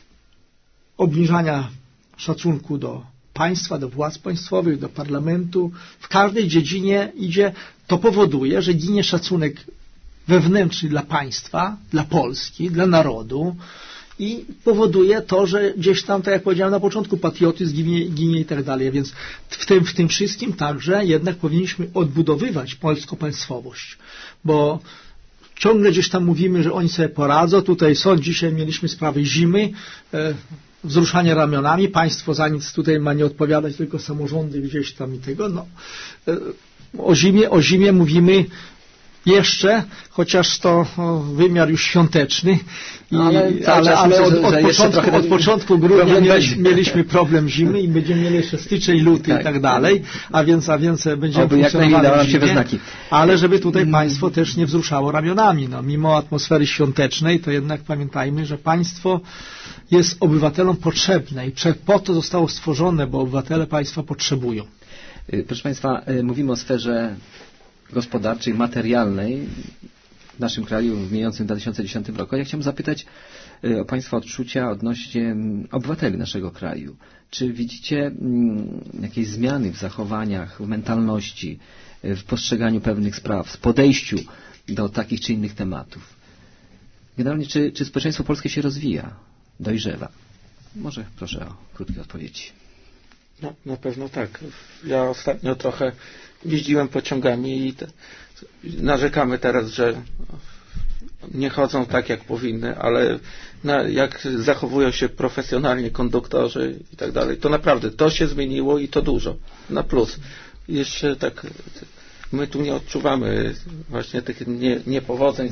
obniżania szacunku do państwa, do władz państwowych, do parlamentu. W każdej dziedzinie to powoduje, że ginie szacunek wewnętrzny dla państwa, dla Polski, dla narodu i powoduje to, że gdzieś tam, tak jak powiedziałem na początku, patriotyzm ginie i tak dalej. Więc w tym wszystkim także jednak powinniśmy odbudowywać polską państwowość, bo ciągle gdzieś tam mówimy, że oni sobie poradzą. Tutaj dzisiaj mieliśmy sprawy zimy, wzruszanie ramionami, państwo za nic tutaj ma nie odpowiadać, tylko samorządy gdzieś tam i tego. O zimie mówimy jeszcze, chociaż to wymiar już świąteczny, ale od początku grudnia mieliśmy problem zimy i będziemy mieli jeszcze styczeń, luty i tak dalej, a więc będziemy funkcjonowali w zimie, ale żeby tutaj państwo też nie wzruszało ramionami. Mimo atmosfery świątecznej, to jednak pamiętajmy, że państwo jest obywatelom potrzebne i po to zostało stworzone, bo obywatele państwa potrzebują. Proszę Państwa, mówimy o sferze gospodarczej, materialnej w naszym kraju w mijającym 2010 roku. Ja chciałem zapytać o Państwa odczucia odnośnie obywateli naszego kraju. Czy widzicie jakieś zmiany w zachowaniach, w mentalności, w postrzeganiu pewnych spraw, w podejściu do takich czy innych tematów? Generalnie, czy społeczeństwo polskie się rozwija, dojrzewa? Może proszę o krótkie odpowiedzi. No, na pewno tak. Ja ostatnio trochę jeździłem pociągami i narzekamy teraz, że nie chodzą tak, jak powinny, ale jak zachowują się profesjonalnie konduktorzy i tak dalej, to naprawdę to się zmieniło i to dużo, na plus. Jeszcze tak, my tu nie odczuwamy właśnie tych niepowodzeń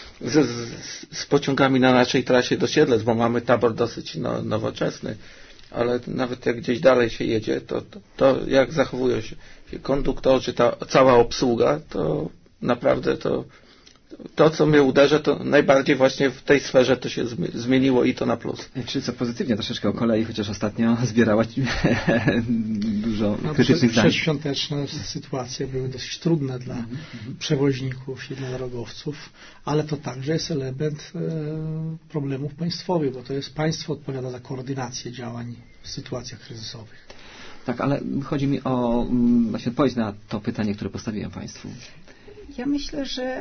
z pociągami na naszej trasie do Siedlec, bo mamy tabor dosyć nowoczesny, ale nawet jak gdzieś dalej się jedzie, to jak zachowują się konduktorzy, ta cała obsługa, to naprawdę to, co mnie uderza, to najbardziej właśnie w tej sferze to się zmieniło i to na plus. Czyli co pozytywnie troszeczkę o kolei, chociaż ostatnio zbierałaś dużo krytycznych zdań. Przedświąteczne sytuacje były dosyć trudne dla przewoźników i dla drogowców, ale to także jest element problemów państwowych, bo to jest państwo odpowiada za koordynację działań w sytuacjach kryzysowych. Tak, ale chodzi mi o właśnie odpowiedź na to pytanie, które postawiłem Państwu. Ja myślę, że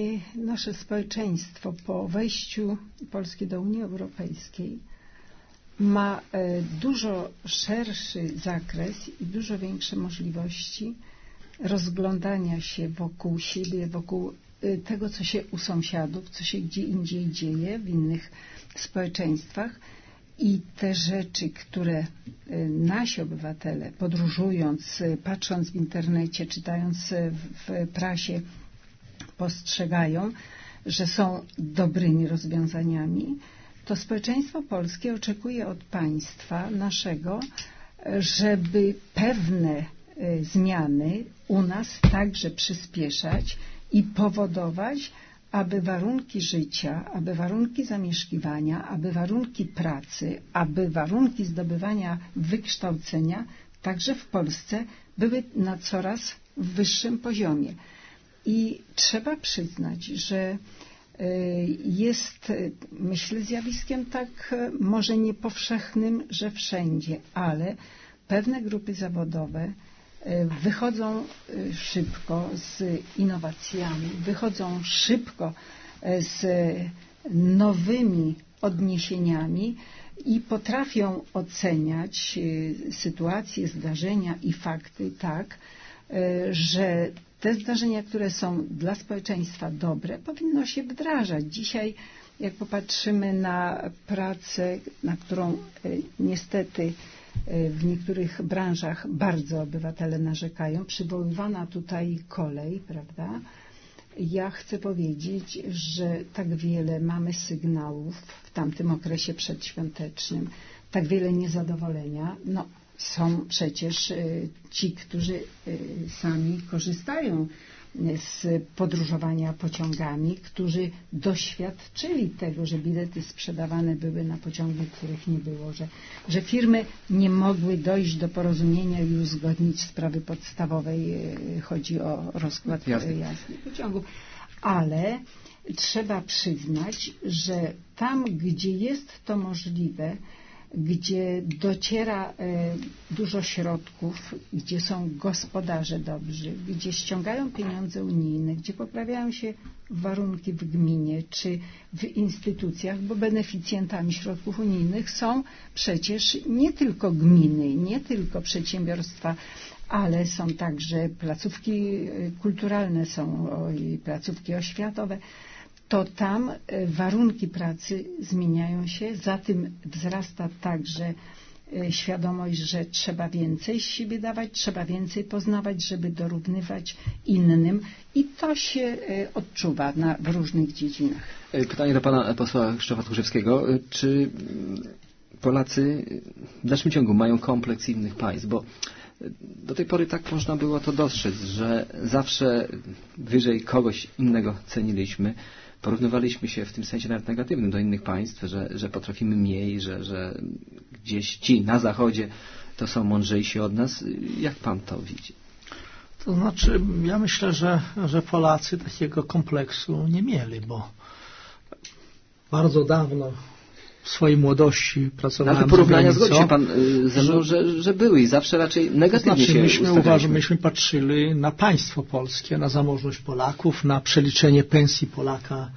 nasze społeczeństwo po wejściu Polski do Unii Europejskiej ma dużo szerszy zakres i dużo większe możliwości rozglądania się wokół siebie, wokół tego, co się u sąsiadów, co się gdzie indziej dzieje w innych społeczeństwach. I te rzeczy, które nasi obywatele, podróżując, patrząc w internecie, czytając w prasie, postrzegają, że są dobrymi rozwiązaniami, to społeczeństwo polskie oczekuje od państwa naszego, żeby pewne zmiany u nas także przyspieszać i powodować, aby warunki życia, aby warunki zamieszkiwania, aby warunki pracy, aby warunki zdobywania wykształcenia także w Polsce były na coraz wyższym poziomie. I trzeba przyznać, że jest, myślę, zjawiskiem tak może nie powszechnym, że wszędzie, ale pewne grupy zawodowe wychodzą szybko z innowacjami, wychodzą szybko z nowymi odniesieniami i potrafią oceniać sytuacje, zdarzenia i fakty tak, że te zdarzenia, które są dla społeczeństwa dobre, powinno się wdrażać. Dzisiaj, jak popatrzymy na pracę, na którą niestety w niektórych branżach bardzo obywatele narzekają, przywoływana tutaj kolej, prawda? Ja chcę powiedzieć, że tak wiele mamy sygnałów w tamtym okresie przedświątecznym, tak wiele niezadowolenia. No, są przecież ci, którzy sami korzystają z podróżowania pociągami, którzy doświadczyli tego, że bilety sprzedawane były na pociągi, których nie było, że firmy nie mogły dojść do porozumienia i uzgodnić sprawy podstawowej, chodzi o rozkład jazdy pociągów. Ale trzeba przyznać, że tam, gdzie jest to możliwe, gdzie dociera dużo środków, gdzie są gospodarze dobrzy, gdzie ściągają pieniądze unijne, gdzie poprawiają się warunki w gminie czy w instytucjach, bo beneficjentami środków unijnych są przecież nie tylko gminy, nie tylko przedsiębiorstwa, ale są także placówki kulturalne, są placówki oświatowe. To tam warunki pracy zmieniają się, za tym wzrasta także świadomość, że trzeba więcej z siebie dawać, trzeba więcej poznawać, żeby dorównywać innym i to się odczuwa w różnych dziedzinach. Pytanie do pana posła Krzysztofa Tchórzewskiego. Czy Polacy w dalszym ciągu mają kompleks innych państw? Bo do tej pory tak można było to dostrzec, że zawsze wyżej kogoś innego ceniliśmy. Porównywaliśmy się w tym sensie nawet negatywnym do innych państw, że potrafimy mniej, że gdzieś ci na zachodzie to są mądrzejsi od nas. Jak pan to widzi? To znaczy, ja myślę, że Polacy takiego kompleksu nie mieli, bo bardzo dawno w swojej młodości pracowałem na te porównania zgodzi się pan ze mną, że były i zawsze raczej negatywnie się myśmy patrzyli na państwo polskie, na zamożność Polaków, na przeliczenie pensji Polaka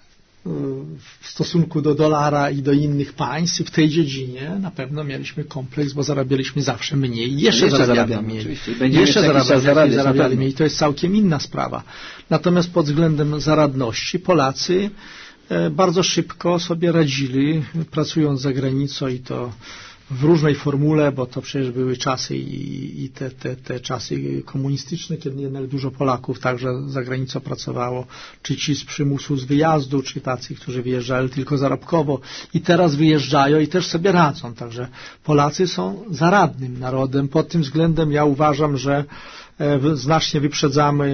w stosunku do dolara i do innych państw i w tej dziedzinie na pewno mieliśmy kompleks, bo zarabialiśmy zawsze mniej i jeszcze zarabiamy mniej. Jeszcze zarabiali mniej. To jest całkiem inna sprawa. Natomiast pod względem zaradności Polacy bardzo szybko sobie radzili, pracując za granicą i to w różnej formule, bo to przecież były czasy i te czasy komunistyczne, kiedy jednak dużo Polaków także za granicą pracowało, czy ci z przymusu z wyjazdu, czy tacy, którzy wyjeżdżali tylko zarobkowo i teraz wyjeżdżają i też sobie radzą. Także Polacy są zaradnym narodem. Pod tym względem ja uważam, że znacznie wyprzedzamy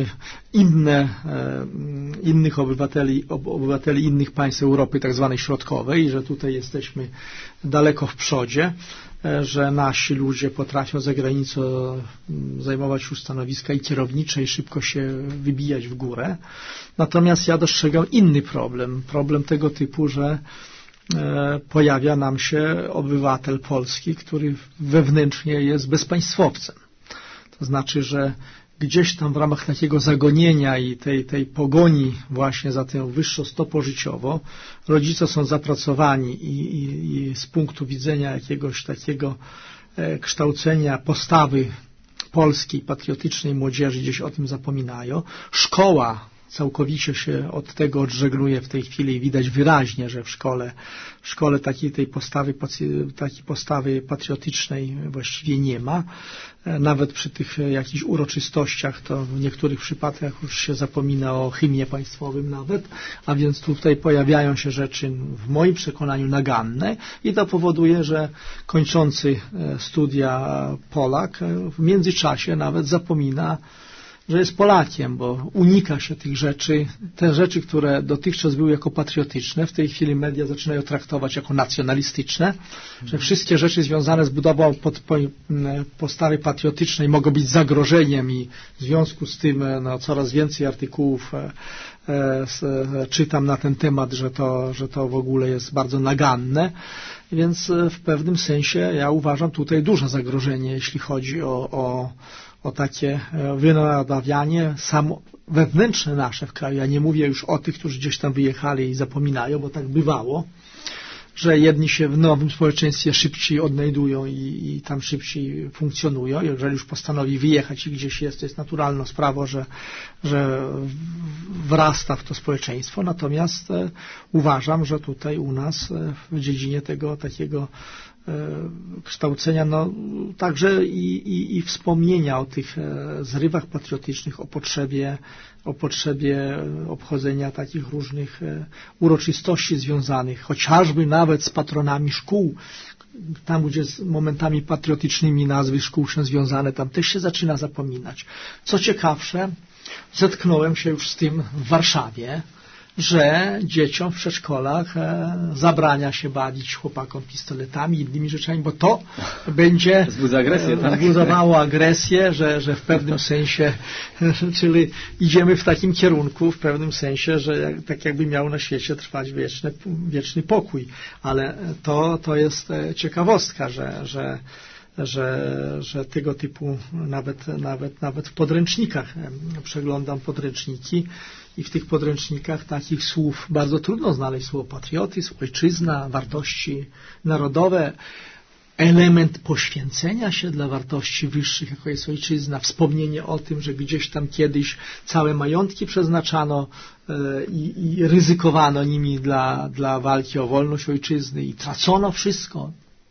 innych obywateli innych państw Europy tak zwanej środkowej i że tutaj jesteśmy daleko w przodzie, że nasi ludzie potrafią za granicą zajmować już stanowiska i kierownicze i szybko się wybijać w górę. Natomiast ja dostrzegam inny problem tego typu, że pojawia nam się obywatel polski, który wewnętrznie jest bezpaństwowcem. To znaczy, że gdzieś tam w ramach takiego zagonienia i tej pogoni właśnie za tę wyższą stopą życiową, rodzice są zapracowani i z punktu widzenia jakiegoś takiego kształcenia postawy polskiej, patriotycznej młodzieży gdzieś o tym zapominają. Szkoła całkowicie się od tego odżegnuje w tej chwili i widać wyraźnie, że w szkole takiej postawy patriotycznej właściwie nie ma. Nawet przy tych jakichś uroczystościach to w niektórych przypadkach już się zapomina o hymnie państwowym nawet, a więc tutaj pojawiają się rzeczy w moim przekonaniu naganne i to powoduje, że kończący studia Polak w międzyczasie nawet zapomina, że jest Polakiem, bo unika się tych rzeczy. Te rzeczy, które dotychczas były jako patriotyczne, w tej chwili media zaczynają traktować jako nacjonalistyczne, że wszystkie rzeczy związane z budową postawy patriotycznej mogą być zagrożeniem i w związku z tym coraz więcej artykułów czytam na ten temat, że to w ogóle jest bardzo naganne. Więc w pewnym sensie ja uważam tutaj duże zagrożenie, jeśli chodzi o takie wynadawianie wewnętrzne nasze w kraju. Ja nie mówię już o tych, którzy gdzieś tam wyjechali i zapominają, bo tak bywało, że jedni się w nowym społeczeństwie szybciej odnajdują i tam szybciej funkcjonują. Jeżeli już postanowi wyjechać i gdzieś jest, to jest naturalną sprawą, że wrasta w to społeczeństwo. Natomiast uważam, że tutaj u nas w dziedzinie tego takiego kształcenia, także i wspomnienia o tych zrywach patriotycznych, o potrzebie obchodzenia takich różnych uroczystości związanych, chociażby nawet z patronami szkół, tam gdzie z momentami patriotycznymi nazwy szkół są związane, tam też się zaczyna zapominać. Co ciekawsze, zetknąłem się już z tym w Warszawie, że dzieciom w przedszkolach zabrania się bawić chłopakom pistoletami i innymi rzeczami, bo to będzie wzbudzało agresję, że w pewnym sensie, czyli idziemy w takim kierunku, w pewnym sensie, że tak jakby miał na świecie trwać wieczny pokój. Ale to jest ciekawostka, że tego typu nawet w podręcznikach przeglądam podręczniki i w tych podręcznikach takich słów bardzo trudno znaleźć słowo patriotyzm, ojczyzna, wartości narodowe, element poświęcenia się dla wartości wyższych, jaką jest ojczyzna, wspomnienie o tym, że gdzieś tam kiedyś całe majątki przeznaczano i ryzykowano nimi dla walki o wolność ojczyzny i tracono wszystko.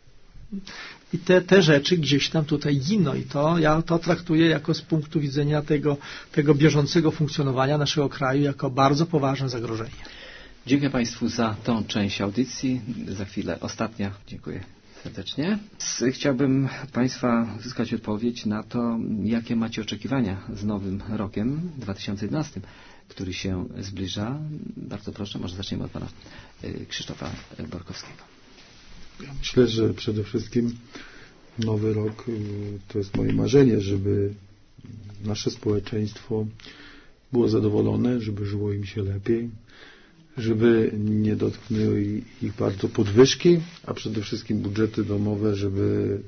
I te rzeczy gdzieś tam tutaj giną i ja to traktuję jako z punktu widzenia tego bieżącego funkcjonowania naszego kraju jako bardzo poważne zagrożenie. Dziękuję Państwu za tą część audycji. Za chwilę ostatnia. Dziękuję serdecznie. Chciałbym Państwa uzyskać odpowiedź na to, jakie macie oczekiwania z nowym rokiem 2011, który się zbliża. Bardzo proszę, może zaczniemy od Pana Krzysztofa Borkowskiego. Ja myślę, że przede wszystkim nowy rok to jest moje marzenie, żeby nasze społeczeństwo było zadowolone, żeby żyło im się lepiej, żeby nie dotknęły ich bardzo podwyżki, a przede wszystkim budżety domowe, żeby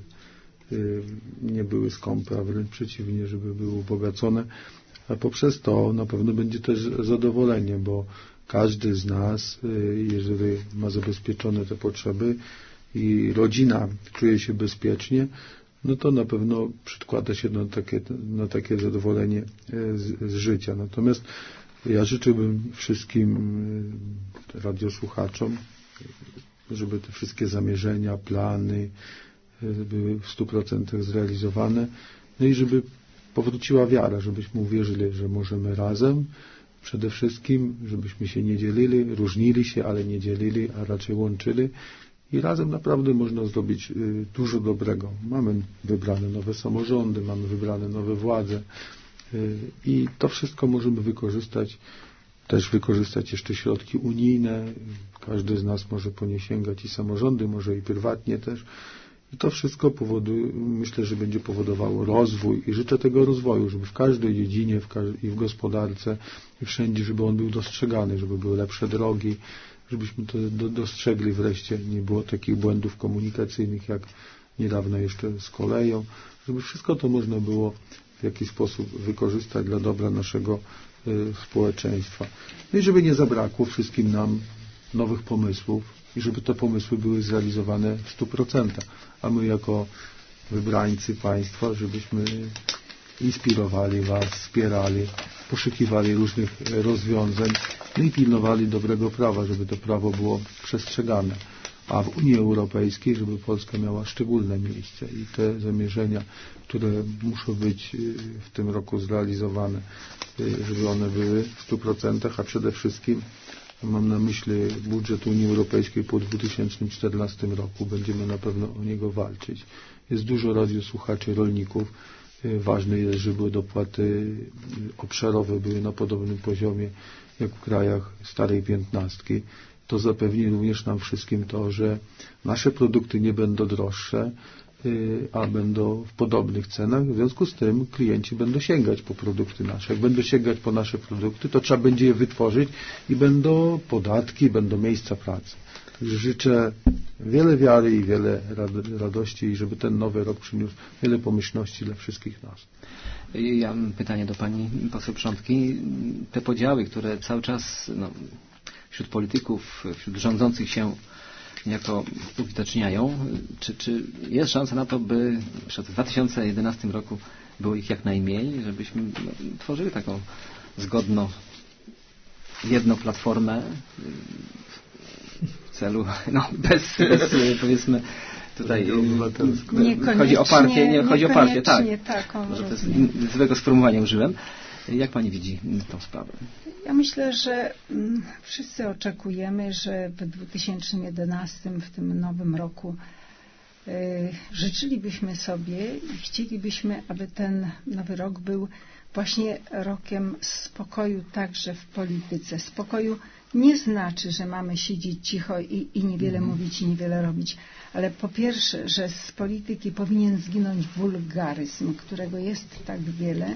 nie były skąpe, a wręcz przeciwnie, żeby były ubogacone, a poprzez to na pewno będzie też zadowolenie, bo każdy z nas, jeżeli ma zabezpieczone te potrzeby i rodzina czuje się bezpiecznie, no to na pewno przedkłada się na takie zadowolenie z życia. Natomiast ja życzyłbym wszystkim radiosłuchaczom, żeby te wszystkie zamierzenia, plany były w 100% zrealizowane, no i żeby powróciła wiara, żebyśmy uwierzyli, że możemy razem, przede wszystkim, żebyśmy się nie dzielili, różnili się, ale nie dzielili, a raczej łączyli i razem naprawdę można zrobić dużo dobrego. Mamy wybrane nowe samorządy, mamy wybrane nowe władze i to wszystko możemy wykorzystać, też wykorzystać jeszcze środki unijne. Każdy z nas może po nie sięgać i samorządy, może i prywatnie też. I to wszystko myślę, że będzie powodowało rozwój i życzę tego rozwoju, żeby w każdej dziedzinie i w gospodarce i wszędzie, żeby on był dostrzegany, żeby były lepsze drogi, żebyśmy to dostrzegli wreszcie, nie było takich błędów komunikacyjnych jak niedawno jeszcze z koleją, żeby wszystko to można było w jaki sposób wykorzystać dla dobra naszego społeczeństwa. No i żeby nie zabrakło wszystkim nam nowych pomysłów i żeby te pomysły były zrealizowane w 100%, a my jako wybrańcy państwa, żebyśmy inspirowali Was, wspierali, poszukiwali różnych rozwiązań, no i pilnowali dobrego prawa, żeby to prawo było przestrzegane. A w Unii Europejskiej, żeby Polska miała szczególne miejsce i te zamierzenia, które muszą być w tym roku zrealizowane, żeby one były w 100%, a przede wszystkim mam na myśli budżet Unii Europejskiej po 2014 roku. Będziemy na pewno o niego walczyć. Jest dużo radiosłuchaczy rolników. Ważne jest, żeby dopłaty obszarowe były na podobnym poziomie jak w krajach starej piętnastki. To zapewni również nam wszystkim to, że nasze produkty nie będą droższe, a będą w podobnych cenach. W związku z tym klienci będą sięgać po produkty nasze. Jak będą sięgać po nasze produkty, to trzeba będzie je wytworzyć i będą podatki, będą miejsca pracy. Także życzę wiele wiary i wiele radości i żeby ten nowy rok przyniósł wiele pomyślności dla wszystkich nas. Ja mam pytanie do pani poseł Przątki. Te podziały, które cały czas wśród polityków, wśród rządzących się niejako uwidaczniają, czy jest szansa na to, by w 2011 roku było ich jak najmniej, żebyśmy tworzyli taką zgodną, jedną platformę w celu, bez powiedzmy tutaj chodzi o partię, nie chodzi o partię, tak. Może to jest złego sformułowania użyłem. Jak pani widzi tą sprawę? Ja myślę, że wszyscy oczekujemy, że w 2011, w tym nowym roku życzylibyśmy sobie i chcielibyśmy, aby ten nowy rok był właśnie rokiem spokoju także w polityce. Spokoju nie znaczy, że mamy siedzieć cicho i niewiele mówić i niewiele robić, ale po pierwsze, że z polityki powinien zginąć wulgaryzm, którego jest tak wiele,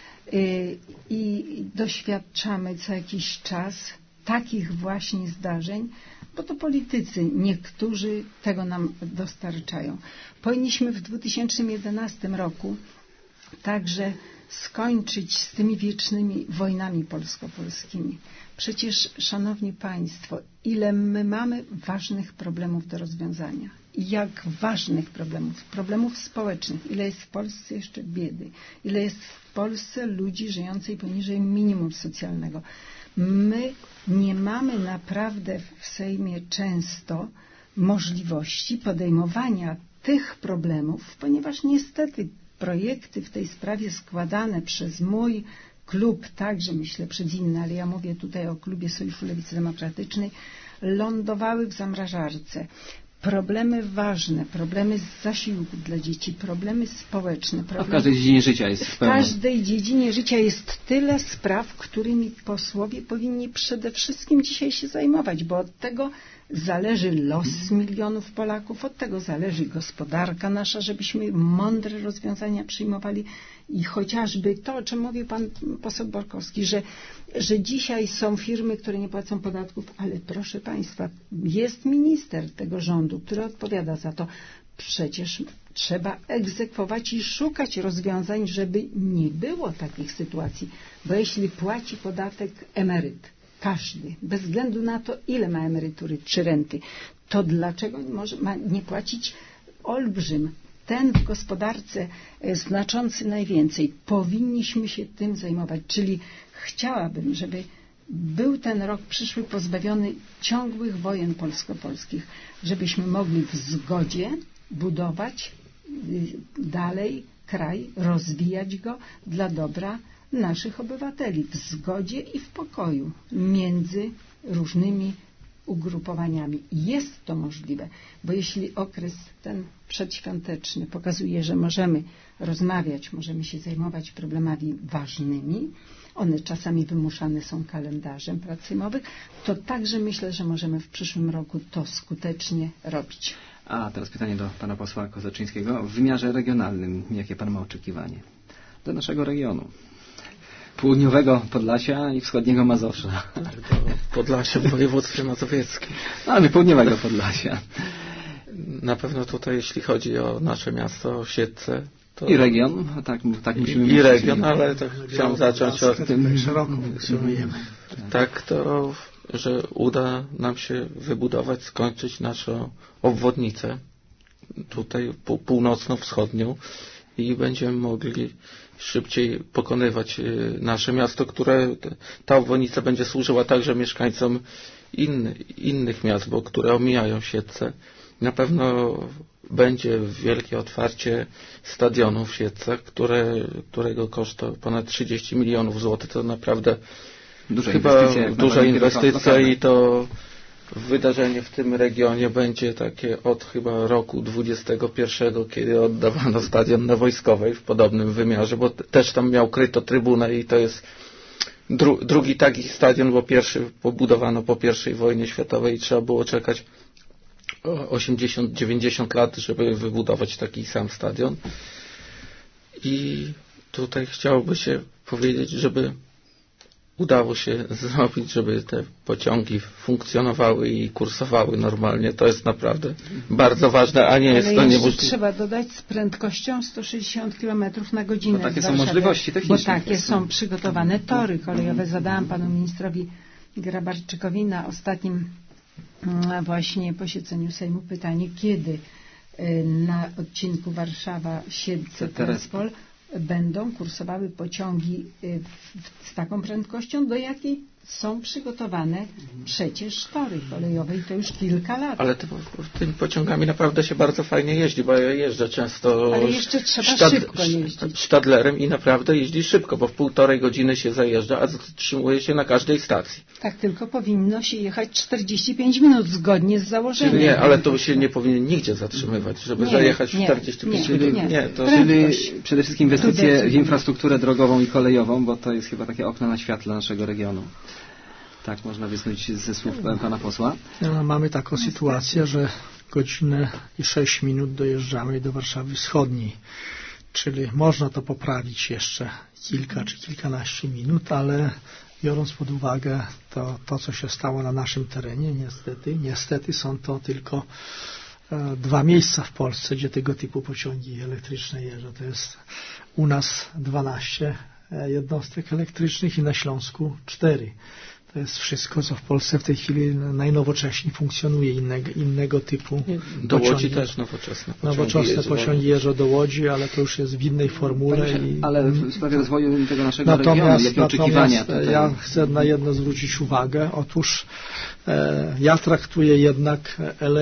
i doświadczamy co jakiś czas takich właśnie zdarzeń, bo to politycy, niektórzy tego nam dostarczają. Powinniśmy w 2011 roku także skończyć z tymi wiecznymi wojnami polsko-polskimi. Przecież, szanowni państwo, ile my mamy ważnych problemów do rozwiązania. Jak ważnych problemów społecznych, ile jest w Polsce jeszcze biedy, ile jest w Polsce ludzi żyjących poniżej minimum socjalnego. My nie mamy naprawdę w Sejmie często możliwości podejmowania tych problemów, ponieważ niestety projekty w tej sprawie składane przez mój klub, także myślę przez inne, ale ja mówię tutaj o klubie Sojuszu Lewicy Demokratycznej, lądowały w zamrażarce. Problemy ważne, problemy z zasiłku dla dzieci, problemy społeczne. W każdej dziedzinie życia jest w każdej dziedzinie życia jest tyle spraw, którymi posłowie powinni przede wszystkim dzisiaj się zajmować, bo od tego zależy los milionów Polaków, od tego zależy gospodarka nasza, żebyśmy mądre rozwiązania przyjmowali i chociażby to, o czym mówił pan poseł Borkowski, że dzisiaj są firmy, które nie płacą podatków, ale proszę państwa, jest minister tego rządu, który odpowiada za to. Przecież trzeba egzekwować i szukać rozwiązań, żeby nie było takich sytuacji, bo jeśli płaci podatek emeryt, każdy, bez względu na to, ile ma emerytury czy renty, to dlaczego ma nie płacić olbrzym? Ten w gospodarce znaczący najwięcej. Powinniśmy się tym zajmować. Czyli chciałabym, żeby był ten rok przyszły pozbawiony ciągłych wojen polsko-polskich, żebyśmy mogli w zgodzie budować dalej kraj, rozwijać go dla dobra naszych obywateli w zgodzie i w pokoju między różnymi ugrupowaniami. Jest to możliwe, bo jeśli okres ten przedświąteczny pokazuje, że możemy rozmawiać, możemy się zajmować problemami ważnymi, one czasami wymuszane są kalendarzem prac sejmowych, to także myślę, że możemy w przyszłym roku to skutecznie robić. A teraz pytanie do pana posła Kozaczyńskiego. W wymiarze regionalnym, jakie pan ma oczekiwanie do naszego regionu? Południowego Podlasia i wschodniego Mazowsza. Tak, do Podlasia w województwie mazowieckim. Ale południowego Podlasia. Na pewno tutaj, jeśli chodzi o nasze miasto, o Siedlce, To I region, tak musimy i region, ale to chciałem zacząć od tym. Szeroko funkcjonujemy. Tak, to, że uda nam się wybudować, skończyć naszą obwodnicę, tutaj północno-wschodnią, i będziemy mogli szybciej pokonywać nasze miasto, które ta obwodnica będzie służyła także mieszkańcom innych miast, bo które omijają Siedlce. Na pewno będzie wielkie otwarcie stadionu w Siedlcach, którego koszt to ponad 30 milionów złotych. To naprawdę duża inwestycja i to wydarzenie w tym regionie będzie takie od chyba roku 21, kiedy oddawano stadion na Wojskowej w podobnym wymiarze, bo też tam miał kryto trybunę i to jest drugi taki stadion, bo pierwszy pobudowano po I wojnie światowej i trzeba było czekać 80-90 lat, żeby wybudować taki sam stadion. I tutaj chciałoby się powiedzieć, żeby udało się zrobić, żeby te pociągi funkcjonowały i kursowały normalnie. To jest naprawdę bardzo ważne, a nie jest to niemożliwe. Trzeba dodać z prędkością 160 km na godzinę. Takie są możliwości techniczne. Bo takie są przygotowane tory kolejowe. Zadałam panu ministrowi Grabarczykowi na ostatnim właśnie posiedzeniu Sejmu pytanie, kiedy na odcinku Warszawa-Siedlce-Terespol będą kursowały pociągi z taką prędkością, do jakiej są przygotowane przecież tory kolejowe i to już kilka lat. Ale tymi pociągami naprawdę się bardzo fajnie jeździ, bo ja jeżdżę często. Ale jeszcze trzeba szybko jeździć. Stadlerem i naprawdę jeździ szybko, bo w 1,5 godziny się zajeżdża, a zatrzymuje się na każdej stacji. Tak, tylko powinno się jechać 45 minut zgodnie z założeniem. Nie, ale to się nie powinien nigdzie zatrzymywać, żeby zajechać 45 minut. Czyli przede wszystkim inwestycje w infrastrukturę drogową i kolejową, bo to jest chyba takie okno na świat dla naszego regionu. Tak, można wysnuć ze słów pana posła. Mamy taką sytuację, że godzinę i 6 minut dojeżdżamy do Warszawy Wschodniej. Czyli można to poprawić jeszcze kilka czy kilkanaście minut, ale biorąc pod uwagę to co się stało na naszym terenie, niestety są to tylko 2 miejsca w Polsce, gdzie tego typu pociągi elektryczne jeżdżą. To jest u nas 12 jednostek elektrycznych i na Śląsku 4. To jest wszystko, co w Polsce w tej chwili najnowocześniej funkcjonuje, innego typu do Łodzi też nowoczesne pociągi jeżdżą do Łodzi, ale to już jest w innej formule. Ale w sprawie rozwoju tego naszego regionu, jakie oczekiwania? Ja chcę na jedno zwrócić uwagę. Otóż ja traktuję jednak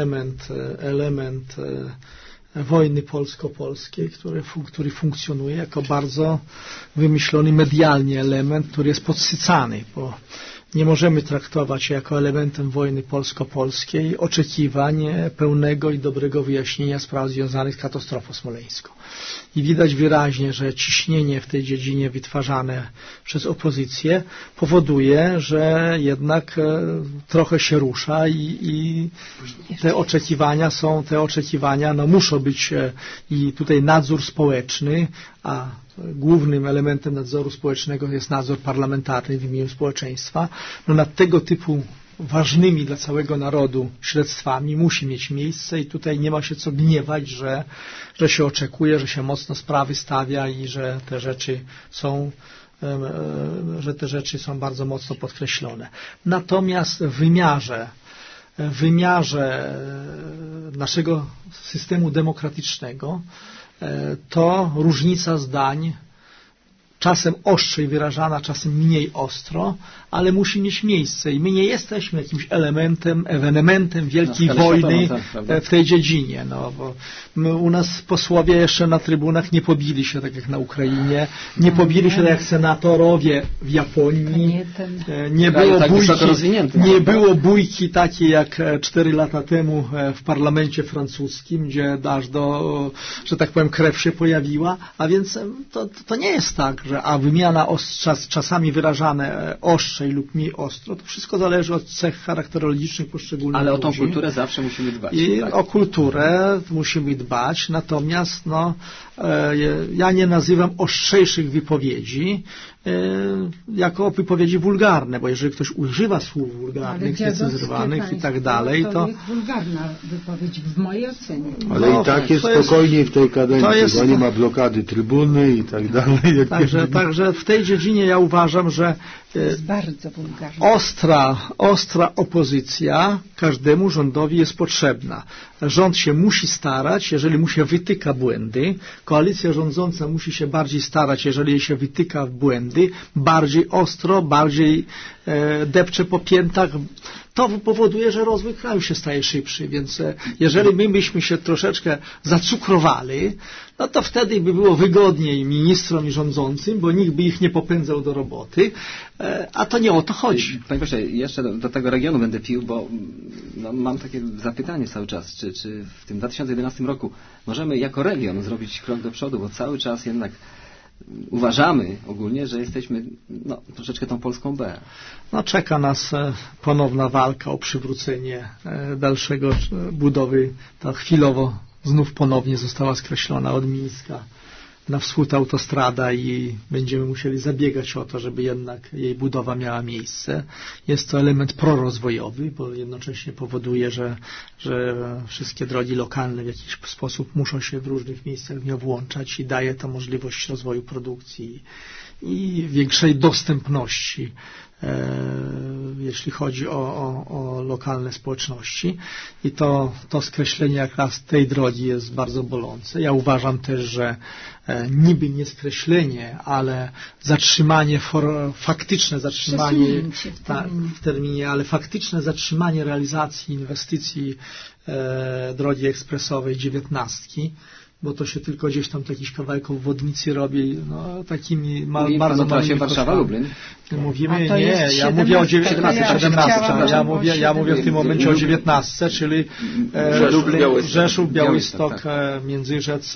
element wojny polsko-polskiej, który funkcjonuje jako bardzo wymyślony medialnie element, który jest podsycany, bo nie możemy traktować jako elementem wojny polsko-polskiej oczekiwań pełnego i dobrego wyjaśnienia spraw związanych z katastrofą smoleńską. I widać wyraźnie, że ciśnienie w tej dziedzinie wytwarzane przez opozycję powoduje, że jednak trochę się rusza i te oczekiwania muszą być i tutaj nadzór społeczny, a głównym elementem nadzoru społecznego jest nadzór parlamentarny w imieniu społeczeństwa. Nad tego typu ważnymi dla całego narodu śledztwami musi mieć miejsce i tutaj nie ma się co gniewać, że się oczekuje, że się mocno sprawy stawia i że te rzeczy są bardzo mocno podkreślone. Natomiast w wymiarze naszego systemu demokratycznego to różnica zdań, czasem ostrzej wyrażana, czasem mniej ostro, ale musi mieć miejsce i my nie jesteśmy jakimś ewenementem wielkiej wojny w tej dziedzinie. Bo u nas posłowie jeszcze na trybunach nie pobili się tak jak na Ukrainie, nie pobili się tak jak senatorowie w Japonii, nie było bójki takiej jak 4 lata temu w parlamencie francuskim, gdzie aż do, że tak powiem, krew się pojawiła, a więc to nie jest tak, a wymiana czasami wyrażane ostrzej lub mniej ostro, to wszystko zależy od cech charakterologicznych poszczególnych ludzi. Ale o tą kulturę zawsze musimy dbać. I o kulturę musimy dbać, natomiast ja nie nazywam ostrzejszych wypowiedzi, jako wypowiedzi wulgarne, bo jeżeli ktoś używa słów wulgarnych, niecenzurowanych i tak dalej, to jest wulgarna wypowiedź w mojej ocenie. Ale i tak jest spokojniej w tej kadencji, bo nie ma blokady trybuny i tak dalej. Także w tej dziedzinie ja uważam, że jest bardzo wulgarne. Ostra opozycja każdemu rządowi jest potrzebna. Rząd się musi starać, jeżeli mu się wytyka błędy. Koalicja rządząca musi się bardziej starać, jeżeli jej się wytyka błędy, bardziej ostro, bardziej depcze po piętach. To powoduje, że rozwój kraju się staje szybszy, więc jeżeli my byśmy się troszeczkę zacukrowali, no to wtedy by było wygodniej ministrom i rządzącym, bo nikt by ich nie popędzał do roboty, a to nie o to chodzi. Panie pośle, jeszcze do tego regionu będę pił, bo mam takie zapytanie cały czas, czy w tym 2011 roku możemy jako region zrobić krok do przodu, bo cały czas jednak uważamy ogólnie, że jesteśmy troszeczkę tą Polską B. Czeka nas ponowna walka o przywrócenie dalszego budowy. Ta chwilowo znów ponownie została skreślona od Mińska na wschód autostrada i będziemy musieli zabiegać o to, żeby jednak jej budowa miała miejsce. Jest to element prorozwojowy, bo jednocześnie powoduje, że wszystkie drogi lokalne w jakiś sposób muszą się w różnych miejscach w nią włączać i daje to możliwość rozwoju produkcji i większej dostępności, jeśli chodzi o lokalne społeczności. I to skreślenie jak raz tej drogi jest bardzo bolące. Ja uważam też, że niby nie skreślenie, ale zatrzymanie, faktyczne zatrzymanie w terminie, ale faktyczne zatrzymanie realizacji inwestycji drogi ekspresowej 19, bo to się tylko gdzieś tam jakiś kawałek obwodnicy robi, takimi bardzo małymi Warszawa-Lublin. Mówimy, nie, ja mówię o 17. Ja mówię w tym momencie o 19, czyli Rzeszów, Białystok, Międzyrzec,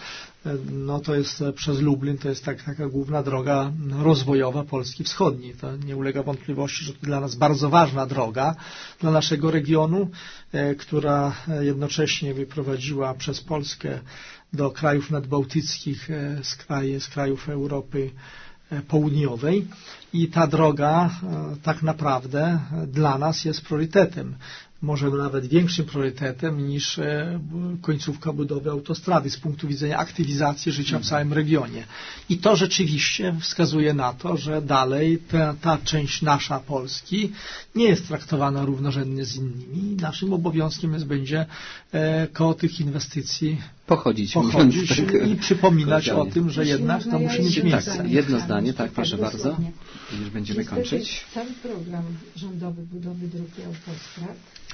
to jest przez Lublin, to jest taka główna droga rozwojowa Polski Wschodniej. To nie ulega wątpliwości, że to dla nas bardzo ważna droga, dla naszego regionu, która jednocześnie wyprowadziła przez Polskę do krajów nadbałtyckich, z krajów Europy Południowej i ta droga tak naprawdę dla nas jest priorytetem. Może nawet większym priorytetem niż końcówka budowy autostrady z punktu widzenia aktywizacji życia w całym regionie. I to rzeczywiście wskazuje na to, że dalej ta część nasza Polski nie jest traktowana równorzędnie z innymi. Naszym obowiązkiem będzie koło tych inwestycji pochodzić i przypominać o tym, że jednak to musi mieć miejsce. Tak, jedno zdanie, tak, proszę bardzo. Już będziemy kończyć. Cały program rządowy budowy dróg i autostrad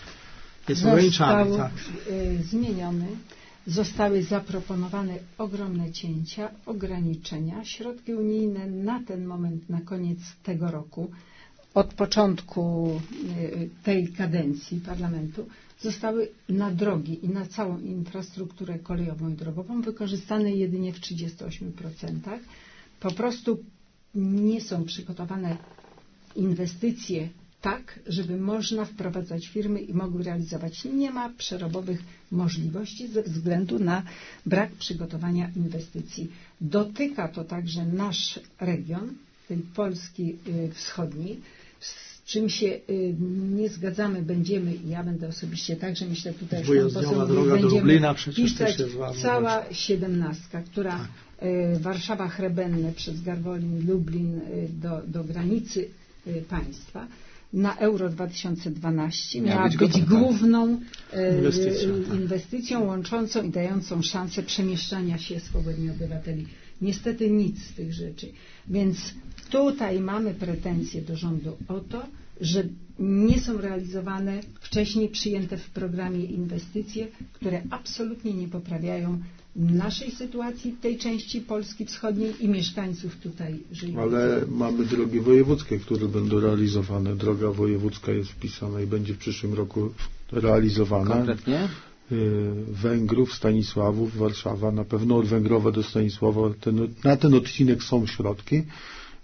został zmieniony, zostały zaproponowane ogromne cięcia, ograniczenia. Środki unijne na ten moment, na koniec tego roku, od początku tej kadencji parlamentu, zostały na drogi i na całą infrastrukturę kolejową i drogową wykorzystane jedynie w 38%. Po prostu nie są przygotowane inwestycje tak, żeby można wprowadzać firmy i mogły realizować. Nie ma przerobowych możliwości ze względu na brak przygotowania inwestycji. Dotyka to także nasz region, tej Polski wschodniej, z czym się nie zgadzamy, ja będę osobiście także, myślę tutaj, że będziemy pisać cała 17, która Warszawa Chrebenne przez Garwolin, Lublin do granicy państwa, na Euro 2012 miała być główną inwestycją łączącą i dającą szansę przemieszczania się swobodnie obywateli. Niestety nic z tych rzeczy. Więc tutaj mamy pretensje do rządu o to, że nie są realizowane wcześniej przyjęte w programie inwestycje, które absolutnie nie poprawiają naszej sytuacji w tej części Polski Wschodniej i mieszkańców tutaj żyjących. Ale mamy drogi wojewódzkie, które będą realizowane. Droga wojewódzka jest wpisana i będzie w przyszłym roku realizowana. Konkretnie? Węgrów, Stanisławów, Warszawa. Na pewno od Węgrowa do Stanisława na ten odcinek są środki.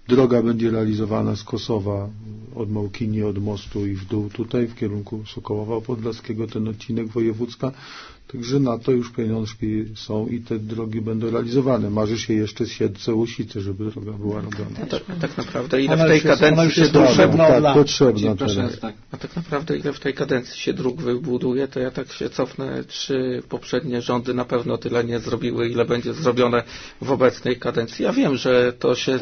Droga będzie realizowana z Kosowa, od Małkini, od mostu i w dół tutaj, w kierunku Sokołowa Podlaskiego, ten odcinek wojewódzka. Także na to już pieniążki są i te drogi będą realizowane. Marzy się jeszcze Siedlce-Łusice, żeby droga była robiona. Tak naprawdę ile w tej kadencji się dróg potrzebna teraz. A tak naprawdę ile w tej kadencji się dróg wybuduje, to ja tak się cofnę, czy poprzednie rządy na pewno tyle nie zrobiły, ile będzie zrobione w obecnej kadencji. Ja wiem, że to się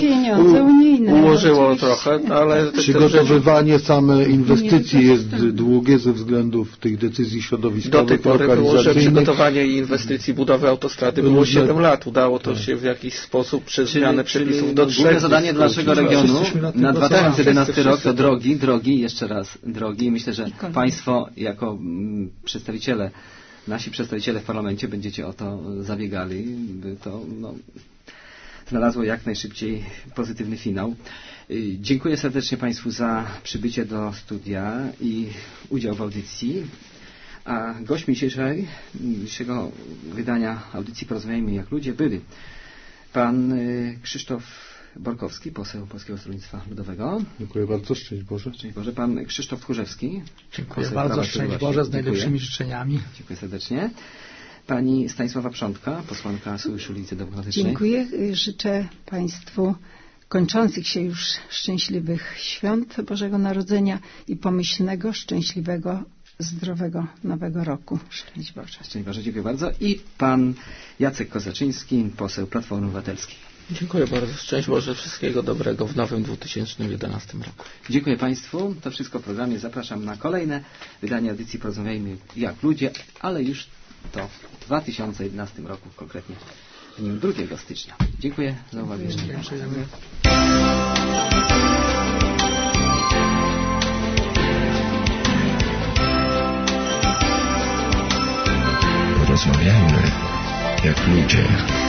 ułożyło trochę, ale przygotowywanie same inwestycji jest długie ze względów tych decyzji środowiskowych. Do tej pory było, że przygotowanie inwestycji budowy autostrady było 7 lat. Udało to się w jakiś sposób przez zmianę przepisów do 3 lat. Główne zadanie dla naszego regionu na 2011 rok to drogi, jeszcze raz drogi. Myślę, że Państwo jako przedstawiciele, nasi przedstawiciele w parlamencie będziecie o to zabiegali, by to znalazło jak najszybciej pozytywny finał. Dziękuję serdecznie Państwu za przybycie do studia i udział w audycji. A gośćmi dzisiejszego wydania audycji Porozmawiajmy jak ludzie byli pan Krzysztof Borkowski, poseł Polskiego Stronnictwa Ludowego. Dziękuję bardzo, szczęść Boże. Szczęść Boże. Pan Krzysztof Tchórzewski. Dziękuję bardzo, szczęść Boże, z najlepszymi życzeniami. Dziękuję serdecznie. Pani Stanisława Przątka, posłanka Sojuszu Lewicy Demokratycznej. Dziękuję. Życzę Państwu kończących się już szczęśliwych świąt Bożego Narodzenia i pomyślnego, szczęśliwego, zdrowego Nowego Roku. Szczęść Boże. Szczęść Boże, dziękuję bardzo. I pan Jacek Kozaczyński, poseł Platformy Obywatelskiej. Dziękuję bardzo. Szczęść Boże, wszystkiego dobrego w nowym 2011 roku. Dziękuję Państwu. To wszystko w programie. Zapraszam na kolejne wydanie audycji Porozmawiajmy jak ludzie, ale już to w 2011 roku, konkretnie w dniu 2 stycznia. Dziękuję za uwagę. Rozmawiajmy jak ludzie.